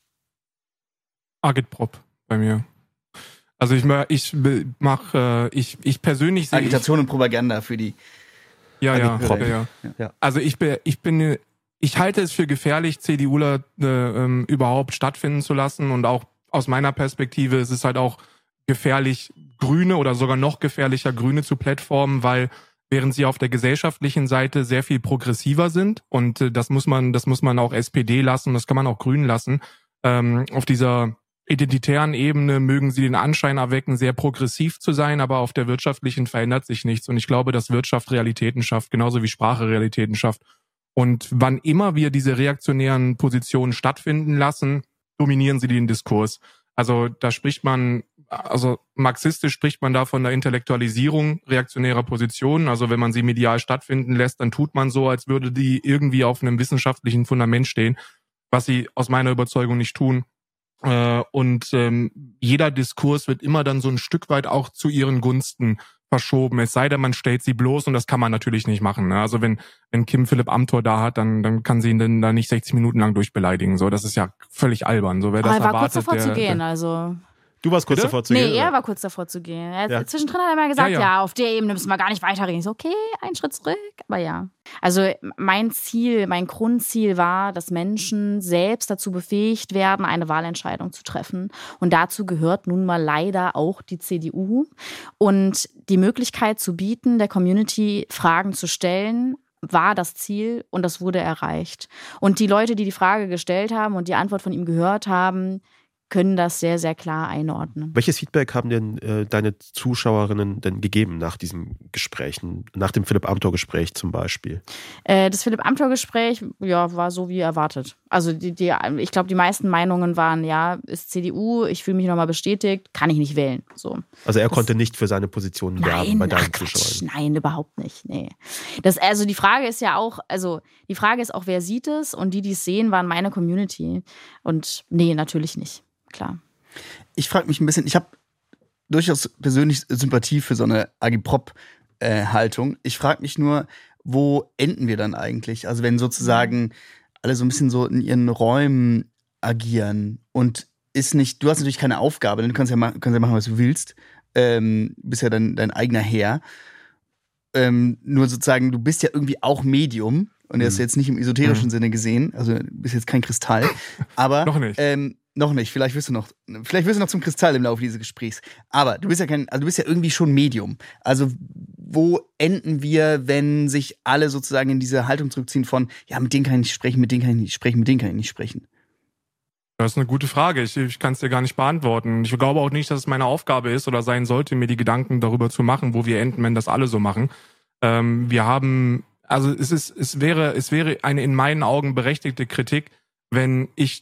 C: Agitprop bei mir. Also ich, ich mache, ich, ich persönlich sehe
B: Agitation und Propaganda für die
C: Ja, ja, ja, ja, ja. Also ich bin, ich bin, ich halte es für gefährlich, CDUler äh, ähm, überhaupt stattfinden zu lassen und auch aus meiner Perspektive ist es halt auch gefährlich, Grüne oder sogar noch gefährlicher, Grüne zu plattformen, weil während sie auf der gesellschaftlichen Seite sehr viel progressiver sind und äh, das muss man, das muss man auch S P D lassen, das kann man auch Grünen lassen, ähm, auf dieser identitären Ebene mögen sie den Anschein erwecken, sehr progressiv zu sein, aber auf der wirtschaftlichen verändert sich nichts. Und ich glaube, dass Wirtschaft Realitäten schafft, genauso wie Sprache Realitäten schafft. Und wann immer wir diese reaktionären Positionen stattfinden lassen, dominieren sie den Diskurs. Also da spricht man, also marxistisch spricht man da von der Intellektualisierung reaktionärer Positionen. Also wenn man sie medial stattfinden lässt, dann tut man so, als würde die irgendwie auf einem wissenschaftlichen Fundament stehen, was sie aus meiner Überzeugung nicht tun. Und ähm, jeder Diskurs wird immer dann so ein Stück weit auch zu ihren Gunsten verschoben. Es sei denn, man stellt sie bloß und das kann man natürlich nicht machen. Ne? Also wenn wenn Kim Philipp Amthor da hat, dann dann kann sie ihn dann da nicht sechzig Minuten lang durchbeleidigen. So, das ist ja völlig albern. So, wer das
D: Aber er war
C: erwartet,
D: kurz davor
C: der,
D: zu gehen,
C: der,
D: also.
A: Du warst kurz
C: Bitte?
A: davor zu
D: nee,
A: gehen?
D: Nee, er
A: oder?
D: war kurz davor zu gehen. Er,
A: Ja.
D: Zwischendrin hat er mal gesagt,
C: Ja,
D: ja,
C: ja.
D: auf der Ebene müssen wir gar nicht weiterreden. Ich so, okay, einen Schritt zurück, aber ja. Also mein Ziel, mein Grundziel war, dass Menschen selbst dazu befähigt werden, eine Wahlentscheidung zu treffen. Und dazu gehört nun mal leider auch die C D U. Und die Möglichkeit zu bieten, der Community Fragen zu stellen, war das Ziel und das wurde erreicht. Und die Leute, die die Frage gestellt haben und die Antwort von ihm gehört haben, können das sehr, sehr klar einordnen.
A: Welches Feedback haben denn äh, deine Zuschauerinnen denn gegeben nach diesen Gesprächen, nach dem Philipp-Amthor-Gespräch zum Beispiel?
D: Äh, das Philipp-Amthor-Gespräch, ja, war so wie erwartet. Also die, die, ich glaube, die meisten Meinungen waren, ja, ist C D U, ich fühle mich nochmal bestätigt, kann ich nicht wählen. So.
A: Also er
D: das,
A: konnte nicht für seine Position werben bei deinen
D: ach,
A: Zuschauern?
D: Nein, überhaupt nicht. Nee. Das, also die Frage ist ja auch, also die Frage ist auch, wer sieht es? Und die, die es sehen, waren meine Community. Und nee, natürlich nicht. Klar.
B: Ich frage mich ein bisschen, ich habe durchaus persönlich Sympathie für so eine Agitprop-Haltung. Ich frage mich nur, wo enden wir dann eigentlich? Also wenn sozusagen alle so ein bisschen so in ihren Räumen agieren und ist nicht, du hast natürlich keine Aufgabe, denn du kannst ja, ma- kannst ja machen, was du willst, ähm, bist ja dein, dein eigener Herr. Ähm, nur sozusagen, du bist ja irgendwie auch Medium und er ist jetzt nicht im esoterischen
C: Mhm.
B: Sinne gesehen, also du bist jetzt kein Kristall, aber
C: Noch nicht.
B: Ähm, noch nicht, vielleicht wirst du noch, vielleicht wirst du noch zum Kristall im Laufe dieses Gesprächs. Aber du bist ja kein, also du bist ja irgendwie schon Medium. Also wo enden wir, wenn sich alle sozusagen in diese Haltung zurückziehen von, ja, mit denen kann ich nicht sprechen, mit denen kann ich nicht sprechen, mit denen kann ich nicht sprechen?
C: Das ist eine gute Frage. Ich, ich kann es dir gar nicht beantworten. Ich glaube auch nicht, dass es meine Aufgabe ist oder sein sollte, mir die Gedanken darüber zu machen, wo wir enden, wenn das alle so machen. Ähm, wir haben, also es ist, es wäre, es wäre eine in meinen Augen berechtigte Kritik, wenn ich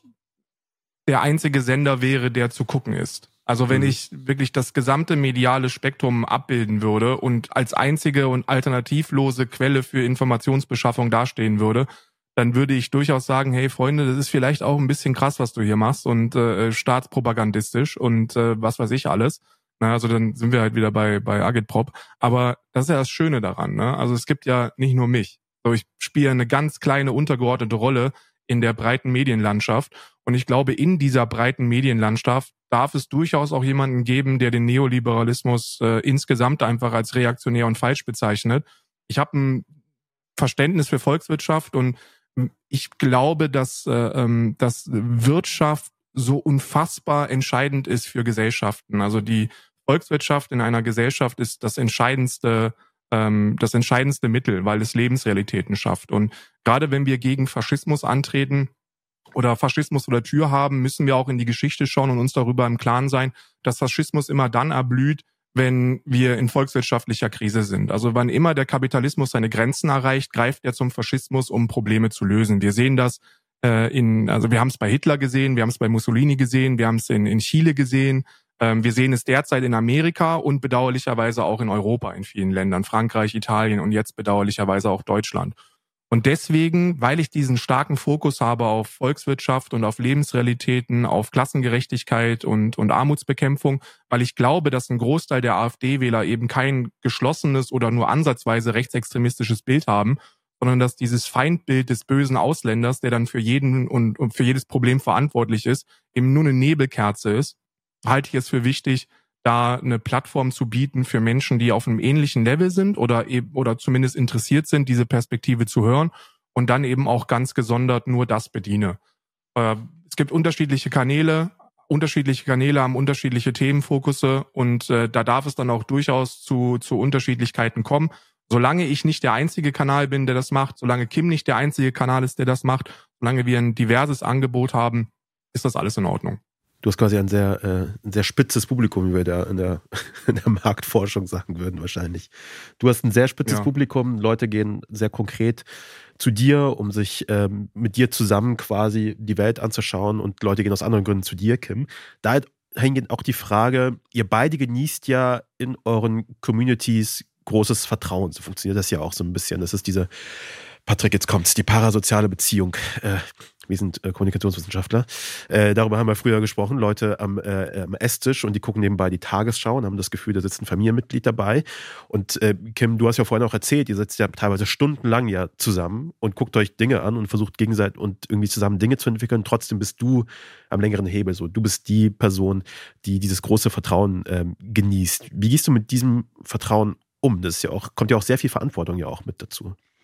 C: der einzige Sender wäre, der zu gucken ist. Also wenn
A: Mhm.
C: ich wirklich das gesamte mediale Spektrum abbilden würde und als einzige und alternativlose Quelle für Informationsbeschaffung dastehen würde, dann würde ich durchaus sagen, hey Freunde, das ist vielleicht auch ein bisschen krass, was du hier machst und äh, staatspropagandistisch und äh, was weiß ich alles. Na, also dann sind wir halt wieder bei bei Agitprop. Aber das ist ja das Schöne daran. Ne? Also es gibt ja nicht nur mich. So, ich spiele eine ganz kleine untergeordnete Rolle in der breiten Medienlandschaft. Und ich glaube, in dieser breiten Medienlandschaft darf es durchaus auch jemanden geben, der den Neoliberalismus äh, insgesamt einfach als reaktionär und falsch bezeichnet. Ich habe ein Verständnis für Volkswirtschaft und ich glaube, dass, äh, ähm, dass Wirtschaft so unfassbar entscheidend ist für Gesellschaften. Also die Volkswirtschaft in einer Gesellschaft ist das entscheidendste ähm, das entscheidendste Mittel, weil es Lebensrealitäten schafft. Und gerade wenn wir gegen Faschismus antreten oder Faschismus vor der Tür haben, müssen wir auch in die Geschichte schauen und uns darüber im Klaren sein, dass Faschismus immer dann erblüht, wenn wir in volkswirtschaftlicher Krise sind. Also wann immer der Kapitalismus seine Grenzen erreicht, greift er zum Faschismus, um Probleme zu lösen. Wir sehen das äh, in, also wir haben es bei Hitler gesehen, wir haben es bei Mussolini gesehen, wir haben es in, in Chile gesehen, ähm, wir sehen es derzeit in Amerika und bedauerlicherweise auch in Europa in vielen Ländern, Frankreich, Italien und jetzt bedauerlicherweise auch Deutschland. Und deswegen, weil ich diesen starken Fokus habe auf Volkswirtschaft und auf Lebensrealitäten, auf Klassengerechtigkeit und, und Armutsbekämpfung, weil ich glaube, dass ein Großteil der AfD-Wähler eben kein geschlossenes oder nur ansatzweise rechtsextremistisches Bild haben, sondern dass dieses Feindbild des bösen Ausländers, der dann für jeden und, und für jedes Problem verantwortlich ist, eben nur eine Nebelkerze ist, halte ich es für wichtig, da eine Plattform zu bieten für Menschen, die auf einem ähnlichen Level sind oder eben oder zumindest interessiert sind, diese Perspektive zu hören und dann eben auch ganz gesondert nur das bediene. Äh, es gibt unterschiedliche Kanäle, unterschiedliche Kanäle haben unterschiedliche Themenfokusse und äh, da darf es dann auch durchaus zu zu Unterschiedlichkeiten kommen. Solange ich nicht der einzige Kanal bin, der das macht, solange Kim nicht der einzige Kanal ist, der das macht, solange wir ein diverses Angebot haben, ist das alles in Ordnung.
A: Du hast quasi ein sehr, äh, ein sehr spitzes Publikum, wie wir da in der, in der Marktforschung sagen würden wahrscheinlich. Du hast ein sehr spitzes
C: Ja.
A: Publikum, Leute gehen sehr konkret zu dir, um sich ähm, mit dir zusammen quasi die Welt anzuschauen und Leute gehen aus anderen Gründen zu dir, Kim. Da hängt auch die Frage, ihr beide genießt ja in euren Communities großes Vertrauen. So funktioniert das ja auch so ein bisschen. Das ist diese, Patrick, jetzt kommt's, die parasoziale Beziehung. Äh, wir sind äh, Kommunikationswissenschaftler. Äh, darüber haben wir früher gesprochen. Leute am, äh, am Esstisch und die gucken nebenbei die Tagesschau und haben das Gefühl, da sitzt ein Familienmitglied dabei. Und äh, Kim, du hast ja vorhin auch erzählt, ihr sitzt ja teilweise stundenlang ja zusammen und guckt euch Dinge an und versucht gegenseitig und irgendwie zusammen Dinge zu entwickeln. Trotzdem bist du am längeren Hebel. So, du bist die Person, die dieses große Vertrauen ähm, genießt. Wie gehst du mit diesem Vertrauen um? Das ist ja auch, kommt ja auch sehr viel Verantwortung ja auch mit dazu.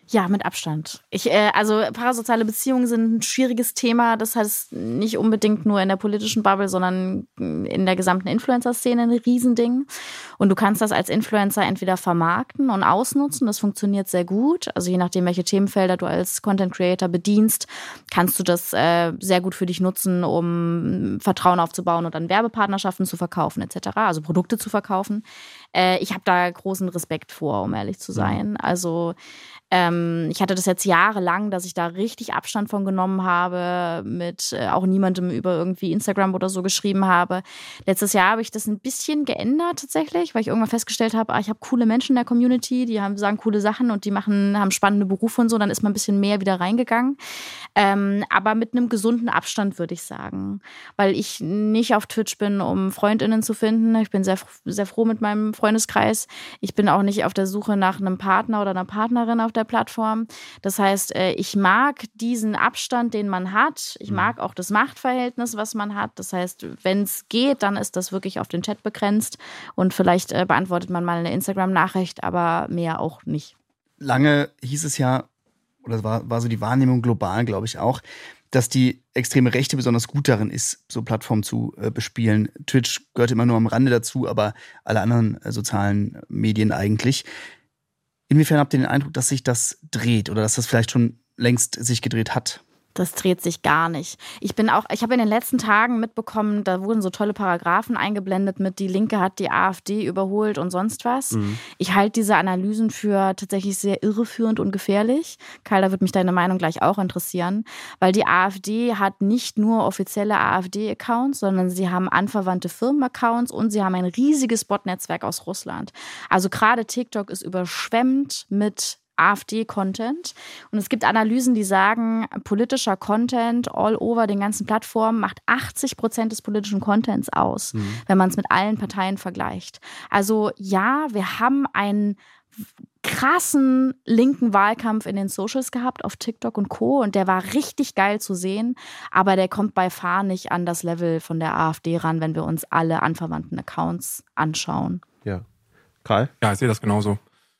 D: Ja, mit Abstand. Ich, äh, also parasoziale Beziehungen sind ein schwieriges Thema. Das heißt nicht unbedingt nur in der politischen Bubble, sondern in der gesamten Influencer-Szene ein Riesending. Und du kannst das als Influencer entweder vermarkten und ausnutzen. Das funktioniert sehr gut. Also je nachdem, welche Themenfelder du als Content-Creator bedienst, kannst du das äh, sehr gut für dich nutzen, um Vertrauen aufzubauen und dann Werbepartnerschaften zu verkaufen et cetera. Also Produkte zu verkaufen. Äh, ich habe da großen Respekt vor, um ehrlich zu sein. Also Ähm, ich hatte das jetzt jahrelang, dass ich da richtig Abstand von genommen habe, mit äh, auch niemandem über irgendwie Instagram oder so geschrieben habe. Letztes Jahr habe ich das ein bisschen geändert tatsächlich, weil ich irgendwann festgestellt habe, ah, ich habe coole Menschen in der Community, die haben, sagen coole Sachen und die machen, haben spannende Berufe und so, dann ist man ein bisschen mehr wieder reingegangen. Ähm, aber mit einem gesunden Abstand, würde ich sagen. Weil ich nicht auf Twitch bin, um FreundInnen zu finden. Ich bin sehr, sehr froh mit meinem Freundeskreis. Ich bin auch nicht auf der Suche nach einem Partner oder einer Partnerin auf der Plattform. Das heißt, ich mag diesen Abstand, den man hat. Ich mag auch das Machtverhältnis, was man hat. Das heißt, wenn es geht, dann ist das wirklich auf den Chat begrenzt und vielleicht beantwortet man mal eine Instagram-Nachricht, aber mehr auch nicht.
B: Lange hieß es ja, oder war, war so die Wahrnehmung global, glaube ich auch, dass die extreme Rechte besonders gut darin ist, so Plattformen zu äh, bespielen. Twitch gehört immer nur am Rande dazu, aber alle anderen äh, sozialen Medien eigentlich. Inwiefern habt ihr den Eindruck, dass sich das dreht oder dass das vielleicht schon längst sich gedreht hat?
D: Das dreht sich gar nicht. Ich bin auch, ich habe in den letzten Tagen mitbekommen, da wurden so tolle Paragraphen eingeblendet mit, die Linke hat die AfD überholt und sonst was. Mhm. Ich halte diese Analysen für tatsächlich sehr irreführend und gefährlich. Karl, da würde mich deine Meinung gleich auch interessieren, weil die AfD hat nicht nur offizielle AfD-Accounts, sondern sie haben anverwandte Firmenaccounts und sie haben ein riesiges Bot-Netzwerk aus Russland. Also gerade TikTok ist überschwemmt mit AfD-Content. Und es gibt Analysen, die sagen, politischer Content all over den ganzen Plattformen macht achtzig Prozent des politischen Contents aus, mhm. wenn man es mit allen Parteien vergleicht. Also ja, wir haben einen krassen linken Wahlkampf in den Socials gehabt, auf TikTok und Co. Und der war richtig geil zu sehen, aber der kommt bei far nicht an das Level von der AfD ran, wenn wir uns alle anverwandten Accounts anschauen.
A: Ja. Karl?
C: Ja, ich sehe das genauso.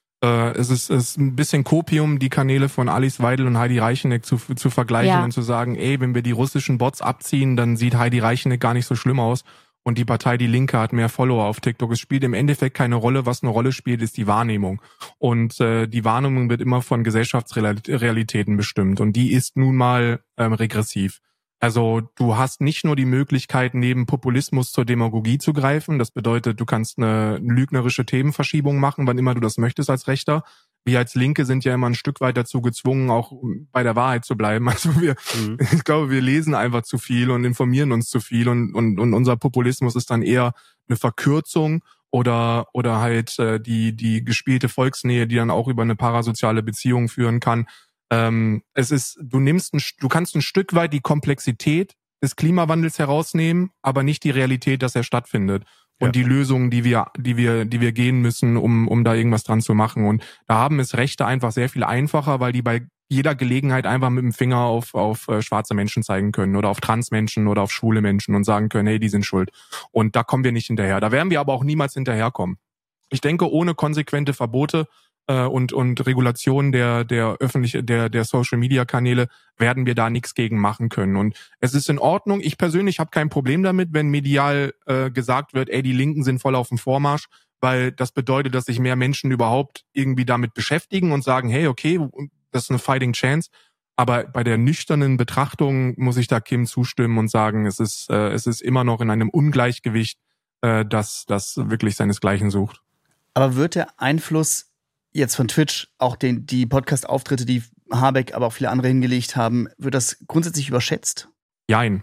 C: Es ist, es ist ein bisschen Kopium, die Kanäle von Alice Weidel und Heidi Reicheneck zu, zu vergleichen ja. und zu sagen, ey, wenn wir die russischen Bots abziehen, dann sieht Heidi Reicheneck gar nicht so schlimm aus und die Partei Die Linke hat mehr Follower auf TikTok. Es spielt im Endeffekt keine Rolle. Was eine Rolle spielt, ist die Wahrnehmung. Und äh, die Wahrnehmung wird immer von Gesellschaftsrealitäten bestimmt und die ist nun mal ähm, regressiv. Also du hast nicht nur die Möglichkeit, neben Populismus zur Demagogie zu greifen. Das bedeutet, du kannst eine lügnerische Themenverschiebung machen, wann immer du das möchtest als Rechter. Wir als Linke sind ja immer ein Stück weit dazu gezwungen, auch bei der Wahrheit zu bleiben. Also wir, mhm. ich glaube, wir lesen einfach zu viel und informieren uns zu viel und, und, und unser Populismus ist dann eher eine Verkürzung oder oder halt äh, die die gespielte Volksnähe, die dann auch über eine parasoziale Beziehung führen kann. Ähm, es ist, du nimmst ein, du kannst ein Stück weit die Komplexität des Klimawandels herausnehmen, aber nicht die Realität, dass er stattfindet und ja. die Lösungen, die wir, die wir, die wir gehen müssen, um, um da irgendwas dran zu machen. Und da haben es Rechte einfach sehr viel einfacher, weil die bei jeder Gelegenheit einfach mit dem Finger auf, auf äh, schwarze Menschen zeigen können oder auf Transmenschen oder auf schwule Menschen und sagen können, hey, die sind schuld. Und da kommen wir nicht hinterher. Da werden wir aber auch niemals hinterherkommen. Ich denke, ohne konsequente Verbote und und Regulation der der öffentliche der der Social Media Kanäle werden wir da nichts gegen machen können und es ist in Ordnung. Ich persönlich habe kein Problem damit, wenn medial äh, gesagt wird, ey, die Linken sind voll auf dem Vormarsch, weil das bedeutet, dass sich mehr Menschen überhaupt irgendwie damit beschäftigen und sagen, hey, okay, das ist eine fighting chance. Aber bei der nüchternen Betrachtung muss ich da Kim zustimmen und sagen, es ist äh, es ist immer noch in einem Ungleichgewicht, äh, das das wirklich seinesgleichen sucht.
B: Aber wird der Einfluss jetzt von Twitch, auch den, die Podcast-Auftritte, die Habeck, aber auch viele andere hingelegt haben, wird das grundsätzlich überschätzt?
C: Jein.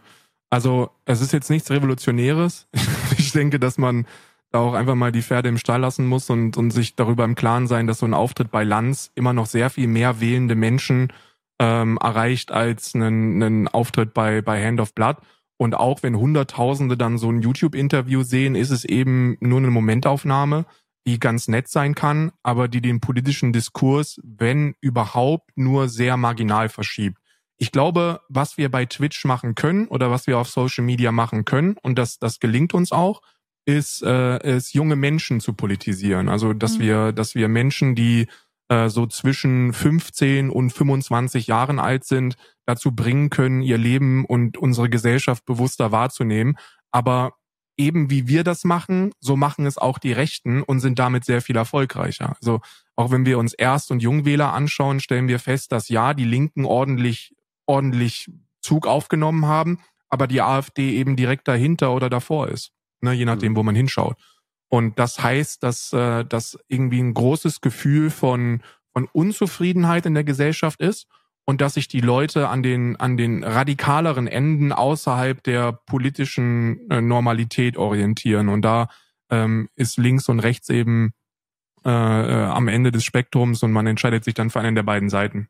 C: Also es ist jetzt nichts Revolutionäres. Ich denke, dass man da auch einfach mal die Pferde im Stall lassen muss und, und sich darüber im Klaren sein, dass so ein Auftritt bei Lanz immer noch sehr viel mehr wählende Menschen ähm, erreicht als einen, einen Auftritt bei, bei Hand of Blood. Und auch wenn Hunderttausende dann so ein YouTube-Interview sehen, ist es eben nur eine Momentaufnahme, die ganz nett sein kann, aber die den politischen Diskurs, wenn überhaupt, nur sehr marginal verschiebt. Ich glaube, was wir bei Twitch machen können oder was wir auf Social Media machen können, und das das gelingt uns auch, ist, äh, ist junge Menschen zu politisieren. Also, dass mhm. wir dass wir Menschen, die äh, so zwischen fünfzehn und fünfundzwanzig Jahren alt sind, dazu bringen können, ihr Leben und unsere Gesellschaft bewusster wahrzunehmen. Aber eben wie wir das machen, so machen es auch die Rechten und sind damit sehr viel erfolgreicher. Also auch wenn wir uns Erst- und Jungwähler anschauen, stellen wir fest, dass ja, die Linken ordentlich, ordentlich Zug aufgenommen haben, aber die AfD eben direkt dahinter oder davor ist, ne, je nachdem, wo man hinschaut. Und das heißt, dass äh, das irgendwie ein großes Gefühl von von Unzufriedenheit in der Gesellschaft ist und dass sich die Leute an den an den radikaleren Enden außerhalb der politischen äh, Normalität orientieren. Und da ähm, ist links und rechts eben äh, äh, am Ende des Spektrums und man entscheidet sich dann für einen der beiden Seiten.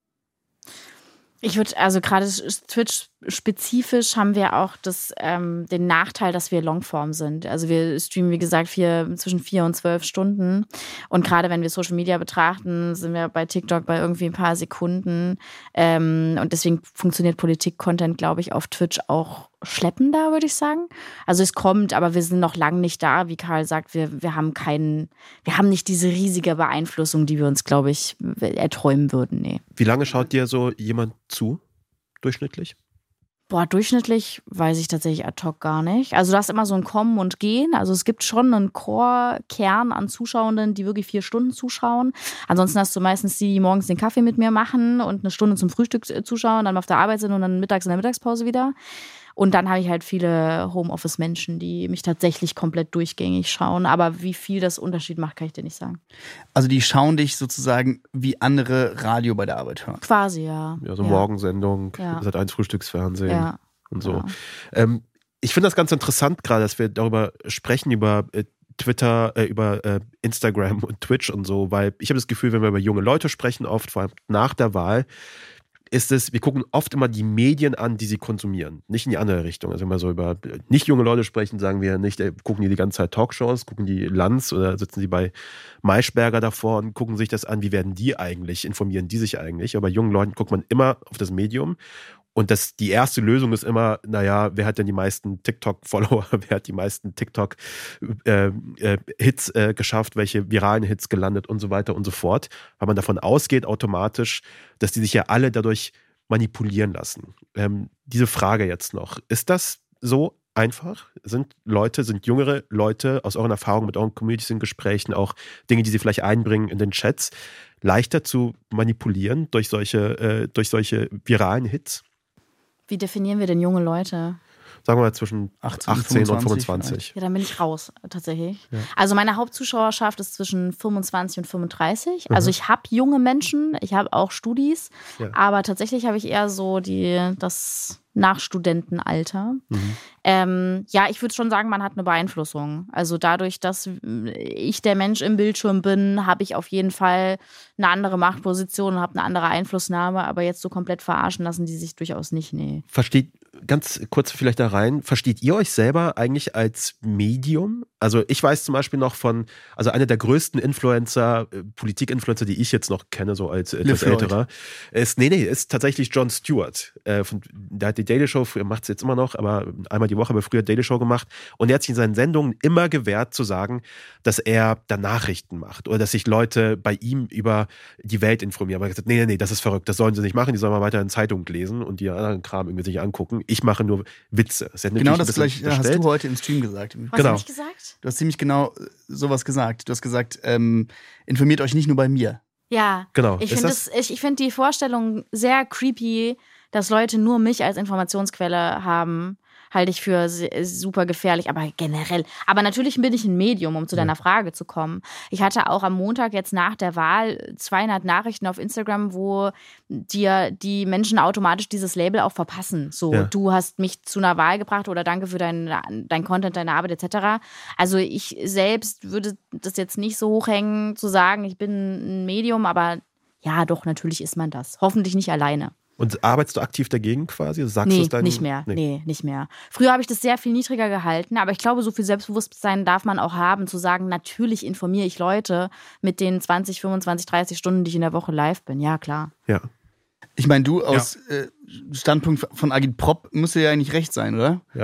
D: Ich würde, also gerade Twitch-spezifisch haben wir auch das, ähm, den Nachteil, dass wir Longform sind. Also wir streamen, wie gesagt, vier, zwischen vier und zwölf Stunden. Und gerade wenn wir Social Media betrachten, sind wir bei TikTok bei irgendwie ein paar Sekunden. Ähm, und deswegen funktioniert Politik-Content, glaube ich, auf Twitch auch schleppender, würde ich sagen. Also es kommt, aber wir sind noch lange nicht da. Wie Karl sagt, wir, wir haben keinen, wir haben nicht diese riesige Beeinflussung, die wir uns, glaube ich, erträumen würden. Nee.
A: Wie lange schaut dir so jemand zu, durchschnittlich?
D: Boah, durchschnittlich weiß ich tatsächlich ad hoc gar nicht. Also du hast immer so ein Kommen und Gehen. Also es gibt schon einen Core-Kern an Zuschauenden, die wirklich vier Stunden zuschauen. Ansonsten hast du meistens die, die morgens den Kaffee mit mir machen und eine Stunde zum Frühstück zuschauen, dann auf der Arbeit sind und dann mittags in der Mittagspause wieder. Und dann habe ich halt viele Homeoffice-Menschen, die mich tatsächlich komplett durchgängig schauen. Aber wie viel das Unterschied macht, kann ich dir nicht sagen.
B: Also die schauen dich sozusagen wie andere Radio bei der Arbeit hören.
D: Quasi, ja.
A: Ja, so
D: ja.
A: Morgensendung,
D: Ja.
A: Sat eins Frühstücksfernsehen
D: Ja.
A: und so.
D: Ja.
A: Ähm, ich finde das ganz interessant gerade, dass wir darüber sprechen, über äh, Twitter, äh, über äh, Instagram und Twitch und so, weil ich habe das Gefühl, wenn wir über junge Leute sprechen, oft vor allem nach der Wahl, ist es, wir gucken oft immer die Medien an, die sie konsumieren, nicht in die andere Richtung. Also wenn wir so über nicht junge Leute sprechen, sagen wir nicht, äh, gucken die die ganze Zeit Talkshows, gucken die Lanz oder sitzen sie bei Maischberger davor und gucken sich das an, wie werden die eigentlich, informieren die sich eigentlich. Aber bei jungen Leuten guckt man immer auf das Medium. Und das, die erste Lösung ist immer, naja, wer hat denn die meisten TikTok-Follower, wer hat die meisten TikTok-Hits äh, äh, äh, geschafft, welche viralen Hits gelandet und so weiter und so fort. Weil man davon ausgeht automatisch, dass die sich ja alle dadurch manipulieren lassen. Ähm, diese Frage jetzt noch, ist das so einfach? Sind Leute, sind jüngere Leute aus euren Erfahrungen mit euren Communities in Gesprächen, auch Dinge, die sie vielleicht einbringen in den Chats, leichter zu manipulieren durch solche, äh, durch solche viralen Hits?
D: Wie definieren wir denn junge Leute?
A: Sagen wir mal zwischen
B: achtzehn,
A: achtzehn und
B: fünfundzwanzig
A: fünfundzwanzig.
D: Ja, dann bin ich raus, tatsächlich.
A: Ja.
D: Also meine Hauptzuschauerschaft ist zwischen fünfundzwanzig und fünfunddreißig. Also ich habe junge Menschen, ich habe auch Studis,
A: Ja.
D: aber tatsächlich habe ich eher so die, das Nachstudentenalter.
A: Mhm.
D: Ähm, ja, ich würde schon sagen, man hat eine Beeinflussung. Also dadurch, dass ich der Mensch im Bildschirm bin, habe ich auf jeden Fall eine andere Machtposition und habe eine andere Einflussnahme, aber jetzt so komplett verarschen lassen die sich durchaus nicht, nee.
A: Versteht, ganz kurz vielleicht da rein, versteht ihr euch selber eigentlich als Medium? Also ich weiß zum Beispiel noch von, also einer der größten Influencer, äh, Politik-Influencer, die ich jetzt noch kenne, so als etwas
B: Floyd.
A: älterer, ist, nee, nee, ist tatsächlich Jon Stewart. Äh, von, der hat die Daily Show, macht es jetzt immer noch, aber einmal die Woche, aber früher Daily Show gemacht. Und er hat sich in seinen Sendungen immer gewehrt zu sagen, dass er da Nachrichten macht oder dass sich Leute bei ihm über die Welt informieren. Aber er hat gesagt, nee, nee, nee, das ist verrückt, das sollen sie nicht machen, die sollen mal weiter in Zeitung lesen und die anderen Kram irgendwie sich angucken. Ich mache nur Witze. Das
B: Genau das gleiche hast du heute im Stream gesagt.
D: Was
A: Genau.
D: habe ich gesagt?
B: Du hast ziemlich genau sowas gesagt. Du hast gesagt, ähm, informiert euch nicht nur bei mir.
D: Ja,
A: Genau.
D: ich
A: Ist
D: finde
A: das-
D: das- ich, ich find die Vorstellung sehr creepy, dass Leute nur mich als Informationsquelle haben, halte ich für se- super gefährlich, aber generell. Aber natürlich bin ich ein Medium, um zu deiner Frage zu kommen. Ich hatte auch am Montag jetzt nach der Wahl zweihundert Nachrichten auf Instagram, wo dir die Menschen automatisch dieses Label auch verpassen. So,
A: Ja.
D: du hast mich zu einer Wahl gebracht oder danke für dein, dein Content, deine Arbeit et cetera. Also ich selbst würde das jetzt nicht so hochhängen, zu sagen, ich bin ein Medium, aber ja, doch, natürlich ist man das. Hoffentlich nicht alleine.
A: Und arbeitest du aktiv dagegen quasi? Sagst
D: Nee,
A: du es deinen,
D: nicht mehr.
A: Nee.
D: Nee. nicht mehr. Früher habe ich das sehr viel niedriger gehalten, aber ich glaube, so viel Selbstbewusstsein darf man auch haben, zu sagen, natürlich informiere ich Leute mit den zwanzig, fünfundzwanzig, dreißig Stunden, die ich in der Woche live bin. Ja, klar.
A: Ja.
B: Ich meine, du aus äh, Standpunkt von Agitprop musst dir ja eigentlich recht sein, oder?
A: Ja.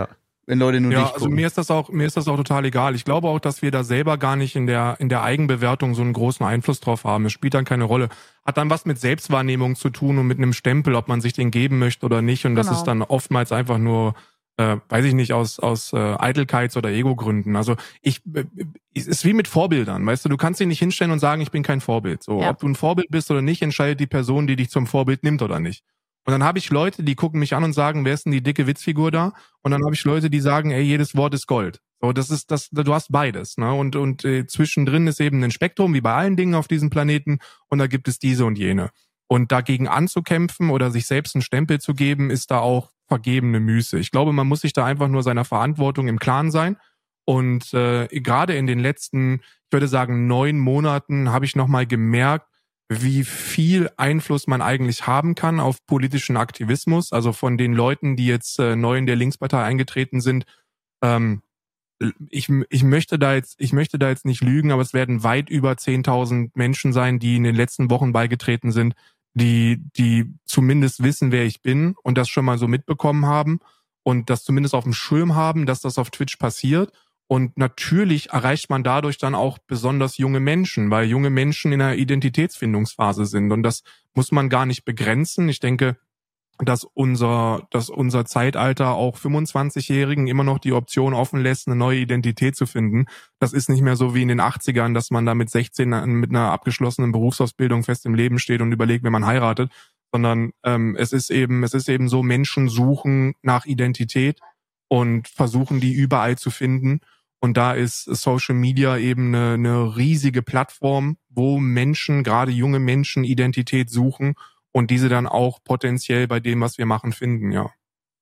B: wenn Leute nur
C: ja,
B: dich
C: also
B: gucken.
C: mir ist das auch, mir ist das auch total egal. Ich glaube auch, dass wir da selber gar nicht in der, in der Eigenbewertung so einen großen Einfluss drauf haben. Es spielt dann keine Rolle. Hat dann was mit Selbstwahrnehmung zu tun und mit einem Stempel, ob man sich den geben möchte oder nicht. Und das
D: Genau.
C: ist dann oftmals einfach nur, äh, weiß ich nicht, aus, aus äh, Eitelkeits- oder Ego-Gründen. Also ich, äh, es ist wie mit Vorbildern, weißt du, du kannst dich nicht hinstellen und sagen, ich bin kein Vorbild. So,
D: Ja.
C: ob du ein Vorbild bist oder nicht, entscheidet die Person, die dich zum Vorbild nimmt oder nicht. Und dann habe ich Leute, die gucken mich an und sagen, wer ist denn die dicke Witzfigur da? Und dann habe ich Leute, die sagen, ey, jedes Wort ist Gold. So, das ist das, du hast beides, ne? Und und äh, zwischendrin ist eben ein Spektrum, wie bei allen Dingen auf diesem Planeten, und da gibt es diese und jene. Und dagegen anzukämpfen oder sich selbst einen Stempel zu geben, ist da auch vergebene Müße. Ich glaube, man muss sich da einfach nur seiner Verantwortung im Klaren sein. Und äh, gerade in den letzten, ich würde sagen, neun Monaten habe ich nochmal gemerkt, wie viel Einfluss man eigentlich haben kann auf politischen Aktivismus. Also von den Leuten, die jetzt äh, neu in der Linkspartei eingetreten sind. Ähm, ich, ich möchte da jetzt, ich möchte da jetzt nicht lügen, aber es werden weit über zehntausend Menschen sein, die in den letzten Wochen beigetreten sind, die, die zumindest wissen, wer ich bin und das schon mal so mitbekommen haben und das zumindest auf dem Schirm haben, dass das auf Twitch passiert. Und natürlich erreicht man dadurch dann auch besonders junge Menschen, weil junge Menschen in einer Identitätsfindungsphase sind. Und das muss man gar nicht begrenzen. Ich denke, dass unser, dass unser Zeitalter auch fünfundzwanzigjährigen immer noch die Option offen lässt, eine neue Identität zu finden. Das ist nicht mehr so wie in den achtzigern, dass man da mit sechzehn mit einer abgeschlossenen Berufsausbildung fest im Leben steht und überlegt, wenn man heiratet, sondern ähm, es ist eben, es ist eben so, Menschen suchen nach Identität und versuchen die überall zu finden. Und da ist Social Media eben eine, eine riesige Plattform, wo Menschen, gerade junge Menschen, Identität suchen und diese dann auch potenziell bei dem, was wir machen, finden, ja.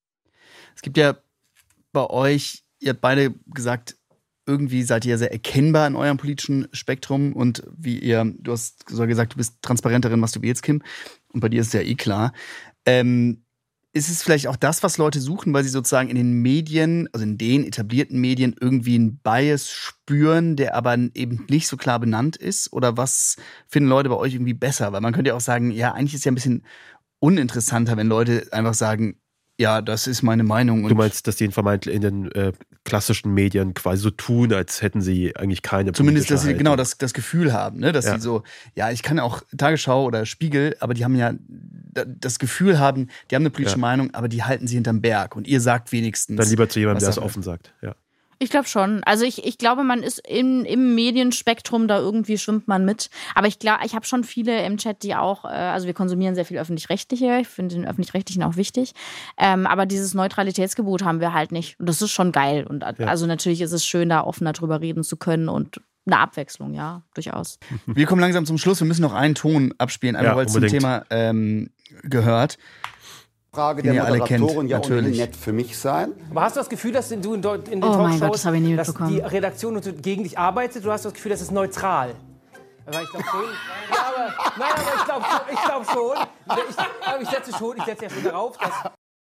B: Es gibt ja bei euch, ihr habt beide gesagt, irgendwie seid ihr sehr erkennbar in eurem politischen Spektrum und wie ihr, du hast so gesagt, du bist Transparenterin, was du willst, Kim, und bei dir ist es ja eh klar. Ähm, Ist es vielleicht auch das, was Leute suchen, weil sie sozusagen in den Medien, also in den etablierten Medien, irgendwie einen Bias spüren, der aber eben nicht so klar benannt ist? Oder was finden Leute bei euch irgendwie besser? Weil man könnte ja auch sagen, ja, eigentlich ist es ja ein bisschen uninteressanter, wenn Leute einfach sagen, ja, das ist meine Meinung. Und
A: du meinst, dass die vermeintlich in den äh, klassischen Medien quasi so tun, als hätten sie eigentlich keine
B: zumindest, dass sie
A: Haltung.
B: genau das, das Gefühl haben, ne? Dass
A: Ja.
B: sie so, ja, ich kann auch Tagesschau oder Spiegel, aber die haben ja das Gefühl haben, die haben eine politische
A: Ja.
B: Meinung, aber die halten sie hinterm Berg und ihr sagt wenigstens.
A: Dann lieber zu jemandem,
B: was
A: der es
B: Sache
A: offen sagt. Ja.
D: Ich glaube schon. Also ich, ich glaube, man ist im, im Medienspektrum, da irgendwie schwimmt man mit. Aber ich glaube, ich habe schon viele im Chat, die auch, äh, also wir konsumieren sehr viel Öffentlich-Rechtliche. Ich finde den Öffentlich-Rechtlichen auch wichtig. Ähm, aber dieses Neutralitätsgebot haben wir halt nicht. Und das ist schon geil. Und
A: Ja.
D: also natürlich ist es schön, da offener drüber reden zu können und eine Abwechslung, ja, durchaus.
B: Wir kommen langsam zum Schluss. Wir müssen noch einen Ton abspielen, einfach
A: Ja,
B: weil es zum
A: unbedingt.
B: Thema ähm, gehört.
H: Frage
B: Den
H: der
B: ihr alle kennt,
H: Moderatorin ja
B: natürlich.
H: ohnehin nett für mich sein.
I: Aber hast du das Gefühl, dass du in, dort- in den
D: Oh mein
I: Talkshows,
D: Gott, das habe ich nie
I: dass
D: mitbekommen.
I: die Redaktion und so gegen dich arbeitet? Du hast das Gefühl, das ist neutral. Aber ich glaube schon. Ja, aber, nein, aber ich glaube schon. Ich, glaub schon ich, aber ich setze schon. Ich setze ja schon darauf, dass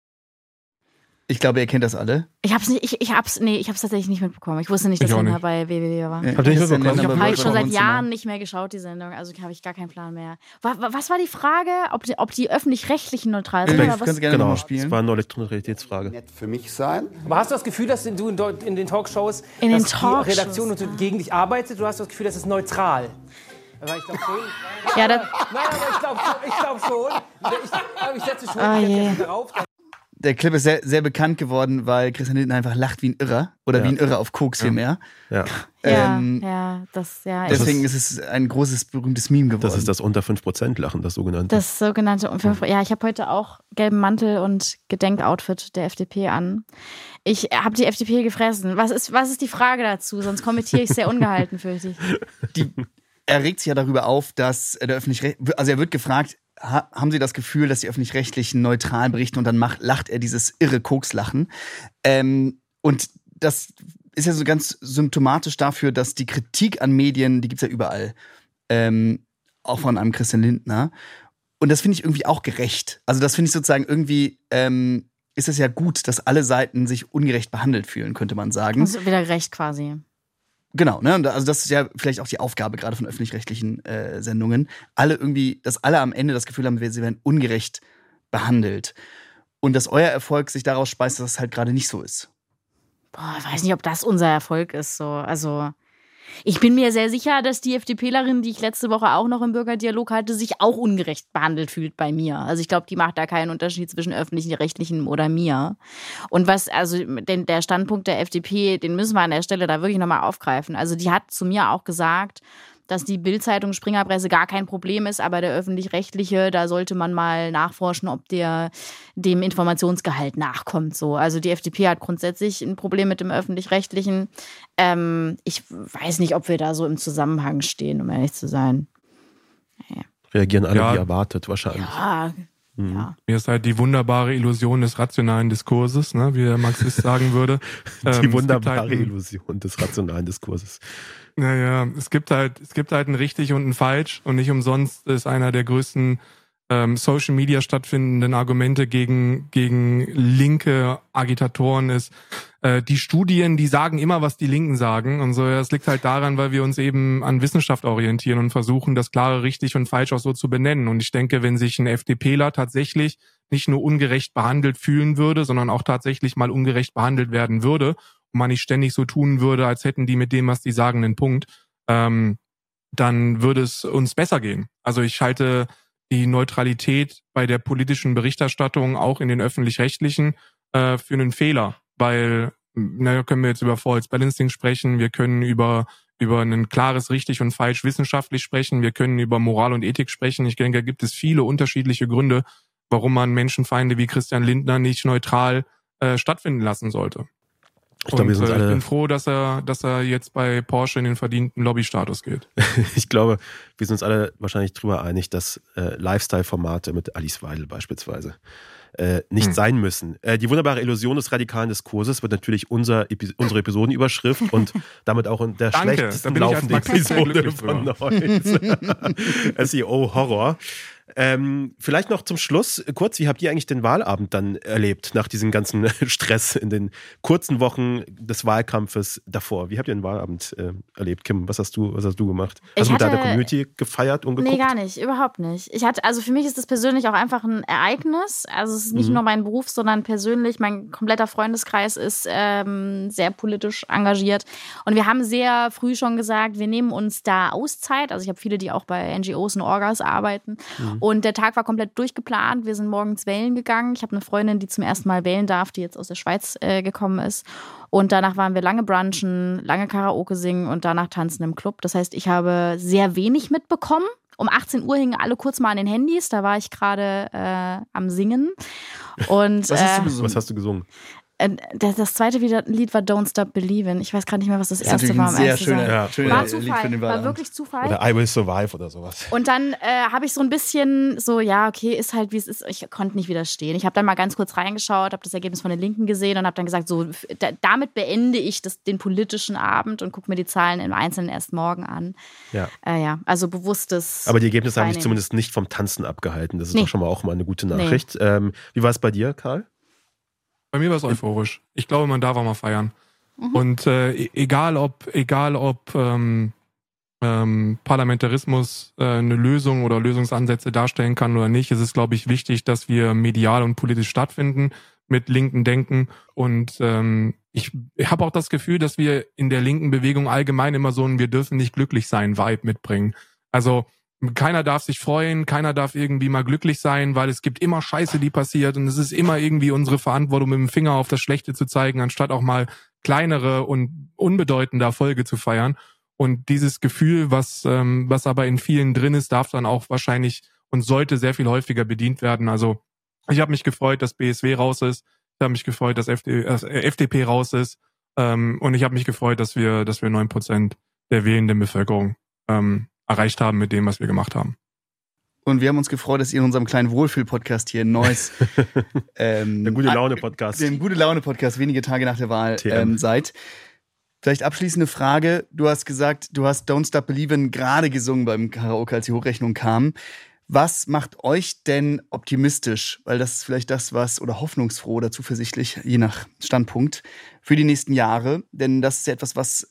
B: Ich glaube, ihr kennt das alle.
D: Ich hab's nicht, ich, ich hab's, nee, ich hab's tatsächlich nicht mitbekommen. Ich wusste nicht, dass
C: Ich auch
D: Lena
C: nicht.
D: bei W W W war.
B: Ja,
A: Habt ihr nicht
B: das
A: mitbekommen?
B: Sendung, aber
D: Habe
B: wir
D: ich schon seit
B: uns immer-
D: Jahren nicht mehr geschaut, die Sendung. Also habe ich gar keinen Plan mehr. Wa- wa- Was war die Frage? Ob die, ob die Öffentlich-Rechtlichen neutral sind?
B: Vielleicht
D: Oder was?
B: kannst du gerne
A: Genau,
B: nochmal
A: das
B: spielen.
A: war eine Neutralitätsfrage.
H: Nett für mich sein.
I: Aber hast du das Gefühl, dass du dort in den Talkshows,
D: In den
I: dass
D: Talkshows,
I: die Redaktion und so
D: ah.
I: gegen dich arbeitet? Du hast das Gefühl, das ist neutral. Aber ich glaube schon.
D: Ja, das,
I: Nein, aber ich glaube schon. Ich, glaub schon. Ich, aber ich setze schon.
D: Oh
I: ich setze
D: je.
I: ja schon darauf, dass
B: Der Clip ist sehr, sehr bekannt geworden, weil Christian Lindner einfach lacht wie ein Irrer. Oder
A: Ja.
B: wie ein Irrer auf Koks vielmehr.
A: Ja.
D: ja,
B: Ähm,
D: ja, das, ja. ich-
B: Deswegen ist es ein großes, berühmtes Meme geworden.
A: Das ist das unter fünf Prozent Lachen, das sogenannte.
D: Das sogenannte, ja, ich habe heute auch gelben Mantel und Gedenkoutfit der F D P an. Ich habe die F D P gefressen. Was ist, was ist die Frage dazu? Sonst kommentiere ich sehr ungehalten, fürchte ich.
B: Die, er regt sich ja darüber auf, dass der öffentlich, also er wird gefragt, ha, haben Sie das Gefühl, dass die Öffentlich-Rechtlichen neutral berichten und dann macht, lacht er dieses irre Kokslachen. Ähm, und das ist ja so ganz symptomatisch dafür, dass die Kritik an Medien, die gibt's ja überall, ähm, auch von einem Christian Lindner. Und das finde ich irgendwie auch gerecht. Also das finde ich sozusagen irgendwie, ähm, ist es ja gut, dass alle Seiten sich ungerecht behandelt fühlen, könnte man sagen.
D: Also wieder recht quasi.
B: Genau, ne? Und da- also das ist ja vielleicht auch die Aufgabe gerade von öffentlich-rechtlichen äh, Sendungen. Alle irgendwie, dass alle am Ende das Gefühl haben, sie werden ungerecht behandelt. Und dass euer Erfolg sich daraus speist, dass das halt gerade nicht so ist.
D: boah, ich weiß nicht, ob das unser Erfolg ist. So. Also ich bin mir sehr sicher, dass die FDPlerin, die ich letzte Woche auch noch im Bürgerdialog hatte, sich auch ungerecht behandelt fühlt bei mir. Also ich glaube, die macht da keinen Unterschied zwischen öffentlichen, rechtlichen oder mir. Und was, also den, der Standpunkt der F D P, den müssen wir an der Stelle da wirklich nochmal aufgreifen. Also die hat zu mir auch gesagt, dass die Bild-Zeitung Springerpresse gar kein Problem ist, aber der Öffentlich-Rechtliche, da sollte man mal nachforschen, ob der dem Informationsgehalt nachkommt. So. Also die F D P hat grundsätzlich ein Problem mit dem Öffentlich-Rechtlichen. Ähm, ich weiß nicht, ob wir da so im Zusammenhang stehen, um ehrlich zu sein.
A: Ja. Reagieren alle
C: ja.
A: wie erwartet wahrscheinlich.
D: Ja, mhm. ja.
C: Mir ist halt die wunderbare Illusion des rationalen Diskurses, ne, wie der Marxist sagen würde.
A: Die
C: ähm,
A: wunderbare
C: halt ein,
A: Illusion des rationalen Diskurses.
C: Naja, es gibt halt, es gibt halt ein richtig und ein falsch und nicht umsonst ist einer der größten ähm, Social Media stattfindenden Argumente gegen, gegen linke Agitatoren ist, äh, die Studien, die sagen immer, was die Linken sagen und so. Das liegt halt daran, weil wir uns eben an Wissenschaft orientieren und versuchen, das klare richtig und falsch auch so zu benennen. Und ich denke, wenn sich ein FDPler tatsächlich nicht nur ungerecht behandelt fühlen würde, sondern auch tatsächlich mal ungerecht behandelt werden würde, und man nicht ständig so tun würde, als hätten die mit dem, was die sagen, einen Punkt, ähm, dann würde es uns besser gehen. Also ich halte die Neutralität bei der politischen Berichterstattung auch in den Öffentlich-Rechtlichen äh, für einen Fehler, weil, naja, können wir jetzt über False Balancing sprechen, wir können über über ein klares richtig und falsch wissenschaftlich sprechen, wir können über Moral und Ethik sprechen. Ich denke, da gibt es viele unterschiedliche Gründe, warum man Menschenfeinde wie Christian Lindner nicht neutral äh, stattfinden lassen sollte.
A: Ich, glaub,
C: und,
A: wir sind
C: äh,
A: alle
C: ich bin froh, dass er, dass er jetzt bei Porsche in den verdienten Lobbystatus geht.
A: Ich glaube, wir sind uns alle wahrscheinlich drüber einig, dass äh, Lifestyle-Formate mit Alice Weidel beispielsweise äh, nicht hm. sein müssen. Äh, die wunderbare Illusion des radikalen Diskurses wird natürlich unser Epi- unsere Episodenüberschrift und damit auch in der
C: Danke,
A: schlechtesten
C: da bin ich als
A: laufenden
C: Marxist sehr
A: Episode
C: glücklich
A: von
C: drüber.
A: heute. S E O-Horror. Ähm, vielleicht noch zum Schluss kurz, wie habt ihr eigentlich den Wahlabend dann erlebt, nach diesem ganzen Stress in den kurzen Wochen des Wahlkampfes davor? Wie habt ihr den Wahlabend äh, erlebt? Kim, was hast du, was hast du gemacht? Hast
D: Ich
A: du mit
D: hatte-
A: deiner Community gefeiert und geguckt?
D: Nee, gar nicht, überhaupt nicht. Ich hatte, also für mich ist das persönlich auch einfach ein Ereignis. Also es ist nicht
A: Mhm.
D: nur mein Beruf, sondern persönlich, mein kompletter Freundeskreis ist ähm, sehr politisch engagiert. Und wir haben sehr früh schon gesagt, wir nehmen uns da Auszeit. Also ich habe viele, die auch bei N G Os und Orgas arbeiten.
A: Mhm.
D: Und der Tag war komplett durchgeplant. Wir sind morgens wählen gegangen. Ich habe eine Freundin, die zum ersten Mal wählen darf, die jetzt aus der Schweiz äh, gekommen ist. Und danach waren wir lange brunchen, lange Karaoke singen und danach tanzen im Club. Das heißt, ich habe sehr wenig mitbekommen. Um achtzehn Uhr hingen alle kurz mal an den Handys. Da war ich gerade äh, am Singen. Und,
B: Was hast du
D: äh,
B: gesungen?
A: Was hast du gesungen?
D: äh, das, das zweite Lied war Don't Stop Believin'. Ich weiß gerade nicht mehr, was das,
B: Das ist
D: erste
B: natürlich
D: war.
B: ein
D: um
B: sehr
D: ehrlich zu
B: schöner,
D: sein.
A: Ja.
B: schöner
D: War
B: Lied für
D: Zufall,
B: den
D: war
B: Wahlabend.
D: wirklich Zufall.
A: Oder I Will Survive oder sowas.
D: Und dann äh, habe ich so ein bisschen so, ja, okay, ist halt wie es ist. Ich konnte nicht widerstehen. Ich habe dann mal ganz kurz reingeschaut, habe das Ergebnis von den Linken gesehen und habe dann gesagt, so f- da, damit beende ich das, den politischen Abend und gucke mir die Zahlen im Einzelnen erst morgen an.
A: Ja.
D: Äh, ja, also bewusstes.
A: Aber die Ergebnisse haben dich
D: Teilnehmen.
A: zumindest nicht vom Tanzen abgehalten. Das ist
D: Nee.
A: doch schon mal auch mal eine gute Nachricht. Ähm, wie war es bei dir, Karl?
C: Bei mir war es euphorisch. Ich glaube, man darf auch mal feiern.
D: Mhm.
C: Und äh, e- egal ob, egal ob ähm, ähm, Parlamentarismus äh, eine Lösung oder Lösungsansätze darstellen kann oder nicht, ist es, glaube ich, wichtig, dass wir medial und politisch stattfinden mit linken Denken. Und ähm, ich, ich habe auch das Gefühl, dass wir in der linken Bewegung allgemein immer so ein Wir dürfen nicht glücklich sein Vibe mitbringen. Also keiner darf sich freuen, keiner darf irgendwie mal glücklich sein, weil es gibt immer Scheiße, die passiert und es ist immer irgendwie unsere Verantwortung, mit dem Finger auf das Schlechte zu zeigen, anstatt auch mal kleinere und unbedeutende Erfolge zu feiern. Und dieses Gefühl, was ähm, was aber in vielen drin ist, darf dann auch wahrscheinlich und sollte sehr viel häufiger bedient werden. Also ich habe mich gefreut, dass B S W raus ist. Ich habe mich gefreut, dass F D, äh, F D P raus ist. Ähm, und ich habe mich gefreut, dass wir dass wir neun Prozent der wählenden Bevölkerung ähm, erreicht haben mit dem, was wir gemacht haben.
B: Und wir haben uns gefreut, dass ihr in unserem kleinen Wohlfühl-Podcast hier in Neuss ähm,
A: Der gute Laune-Podcast.
B: dem gute Laune-Podcast wenige Tage nach der Wahl
A: T M.
B: ähm, seid. Vielleicht abschließende Frage. Du hast gesagt, du hast Don't Stop Believin' gerade gesungen beim Karaoke, als die Hochrechnung kam. Was macht euch denn optimistisch? Weil das ist vielleicht das, was, oder hoffnungsfroh oder zuversichtlich, je nach Standpunkt, für die nächsten Jahre. Denn das ist ja etwas, was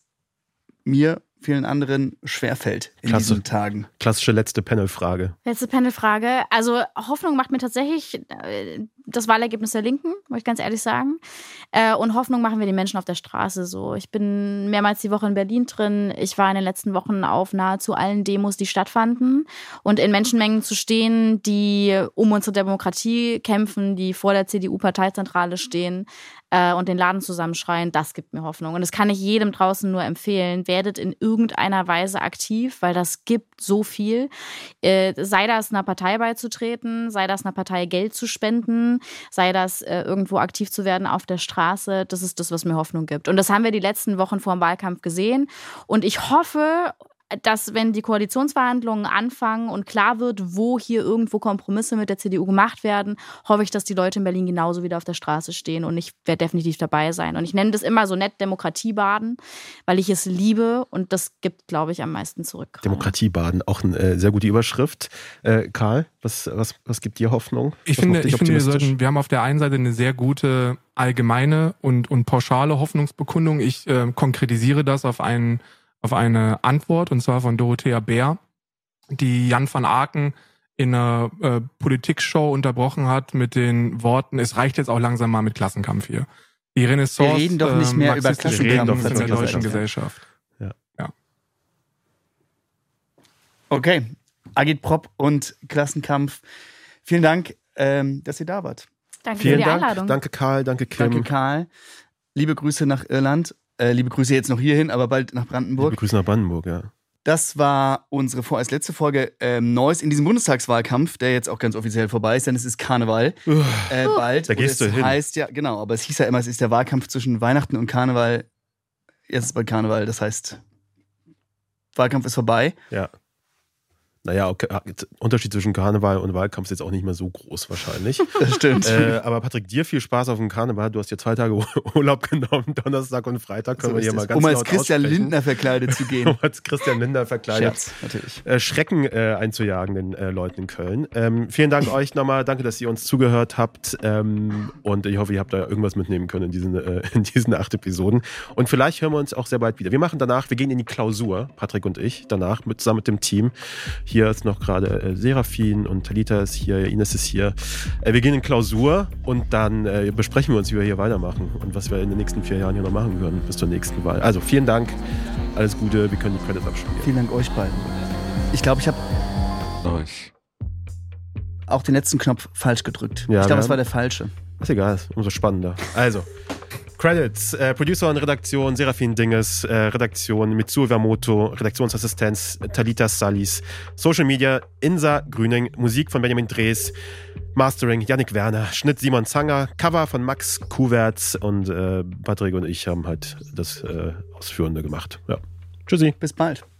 B: mir, vielen anderen, schwerfällt in
A: Klasse.
B: diesen Tagen.
A: Klassische letzte Panel-Frage.
D: Letzte Panelfrage. Also Hoffnung macht mir tatsächlich äh, das Wahlergebnis der Linken, muss ich ganz ehrlich sagen. Äh, und Hoffnung machen wir den Menschen auf der Straße so. Ich bin mehrmals die Woche in Berlin drin. Ich war in den letzten Wochen auf nahezu allen Demos, die stattfanden. Und in Menschenmengen zu stehen, die um unsere Demokratie kämpfen, die vor der C D U-Parteizentrale stehen äh, und den Laden zusammenschreien, das gibt mir Hoffnung. Und das kann ich jedem draußen nur empfehlen. Werdet in irgendeiner Weise aktiv, weil das gibt so viel. Äh, sei das einer Partei beizutreten, sei das einer Partei Geld zu spenden, sei das äh, irgendwo aktiv zu werden auf der Straße. Das ist das, was mir Hoffnung gibt. Und das haben wir die letzten Wochen vor dem Wahlkampf gesehen. Und ich hoffe, dass, wenn die Koalitionsverhandlungen anfangen und klar wird, wo hier irgendwo Kompromisse mit der C D U gemacht werden, hoffe ich, dass die Leute in Berlin genauso wieder auf der Straße stehen. Und ich werde definitiv dabei sein. Und ich nenne das immer so nett Demokratiebaden, weil ich es liebe. Und das gibt, glaube ich, am meisten zurück.
A: Demokratiebaden, auch eine äh, sehr gute Überschrift. Äh, Karl, was, was, was gibt dir Hoffnung?
C: Ich
A: was
C: finde, ich finde wir, sollten, wir haben auf der einen Seite eine sehr gute allgemeine und, und pauschale Hoffnungsbekundung. Ich äh, konkretisiere das auf einen auf eine Antwort, und zwar von Dorothea Bär, die Jan van Aken in einer äh, Politikshow unterbrochen hat mit den Worten, es reicht jetzt auch langsam mal mit Klassenkampf hier. Die Renaissance
B: wir reden doch nicht mehr
C: äh,
B: über Klassenkampf
C: in der deutschen Gesellschaft.
A: Ja.
C: ja.
B: Okay, Agitprop und Klassenkampf. Vielen Dank, ähm, dass ihr da wart.
D: Danke
A: Vielen
D: für die
A: Dank.
D: Einladung.
A: Danke Karl, danke Kim.
B: Danke Karl. Liebe Grüße nach Irland. Äh, liebe Grüße jetzt noch hierhin, aber bald nach Brandenburg.
A: Liebe Grüße nach Brandenburg, ja.
B: Das war unsere vorerst letzte Folge ähm, Neues in diesem Bundestagswahlkampf, der jetzt auch ganz offiziell vorbei ist, denn es ist Karneval. Äh, bald.
A: Da gehst
B: und es
A: du hin.
B: heißt ja, genau, aber es hieß ja immer, es ist der Wahlkampf zwischen Weihnachten und Karneval. Jetzt ist bald Karneval, das heißt, Wahlkampf ist vorbei.
A: Ja. Naja, okay, Unterschied zwischen Karneval und Wahlkampf ist jetzt auch nicht mehr so groß wahrscheinlich.
B: Das stimmt.
A: Äh, aber Patrick, dir viel Spaß auf dem Karneval. Du hast dir zwei Tage Urlaub genommen, Donnerstag und Freitag. Können
B: So
A: wir hier
B: ist
A: mal
B: es.
A: ganz
B: um als
A: laut
B: Christian
A: aussprechen.
B: Lindner verkleidet zu gehen.
A: Um als Christian Lindner verkleidet.
B: Scherz, natürlich.
A: Äh, Schrecken äh, einzujagen den äh, Leuten in Köln. Ähm, vielen Dank euch nochmal. Danke, dass ihr uns zugehört habt. Ähm, und ich hoffe, ihr habt da irgendwas mitnehmen können in diesen, äh, in diesen acht Episoden. Und vielleicht hören wir uns auch sehr bald wieder. Wir machen danach, wir gehen in die Klausur, Patrick und ich, danach mit, zusammen mit dem Team. Hier ist noch gerade äh, Serafin und Talita ist hier, Ines ist hier. Äh, wir gehen in Klausur und dann äh, besprechen wir uns, wie wir hier weitermachen und was wir in den nächsten vier Jahren hier noch machen können bis zur nächsten Wahl. Also vielen Dank, alles Gute, wir können die Credits abspielen.
B: Vielen Dank euch beiden. Ich glaube, ich habe
J: Euch.
B: auch den letzten Knopf falsch gedrückt.
A: Ja,
B: ich glaube,
A: wir
B: es war
A: haben-
B: der falsche.
A: Ist egal, ist umso spannender. Also, Credits, äh, Producer und Redaktion Serafin Dinges, äh, Redaktion Mitsuo Iwamoto, Redaktionsassistenz Talita Salis, Social Media Insa Grüning, Musik von Benjamin Drees, Mastering Yannick Werner, Schnitt Simon Zanger, Cover von Max Kuwertz und äh, Patrick und ich haben halt das äh, Ausführende gemacht. Ja. Tschüssi.
B: Bis bald.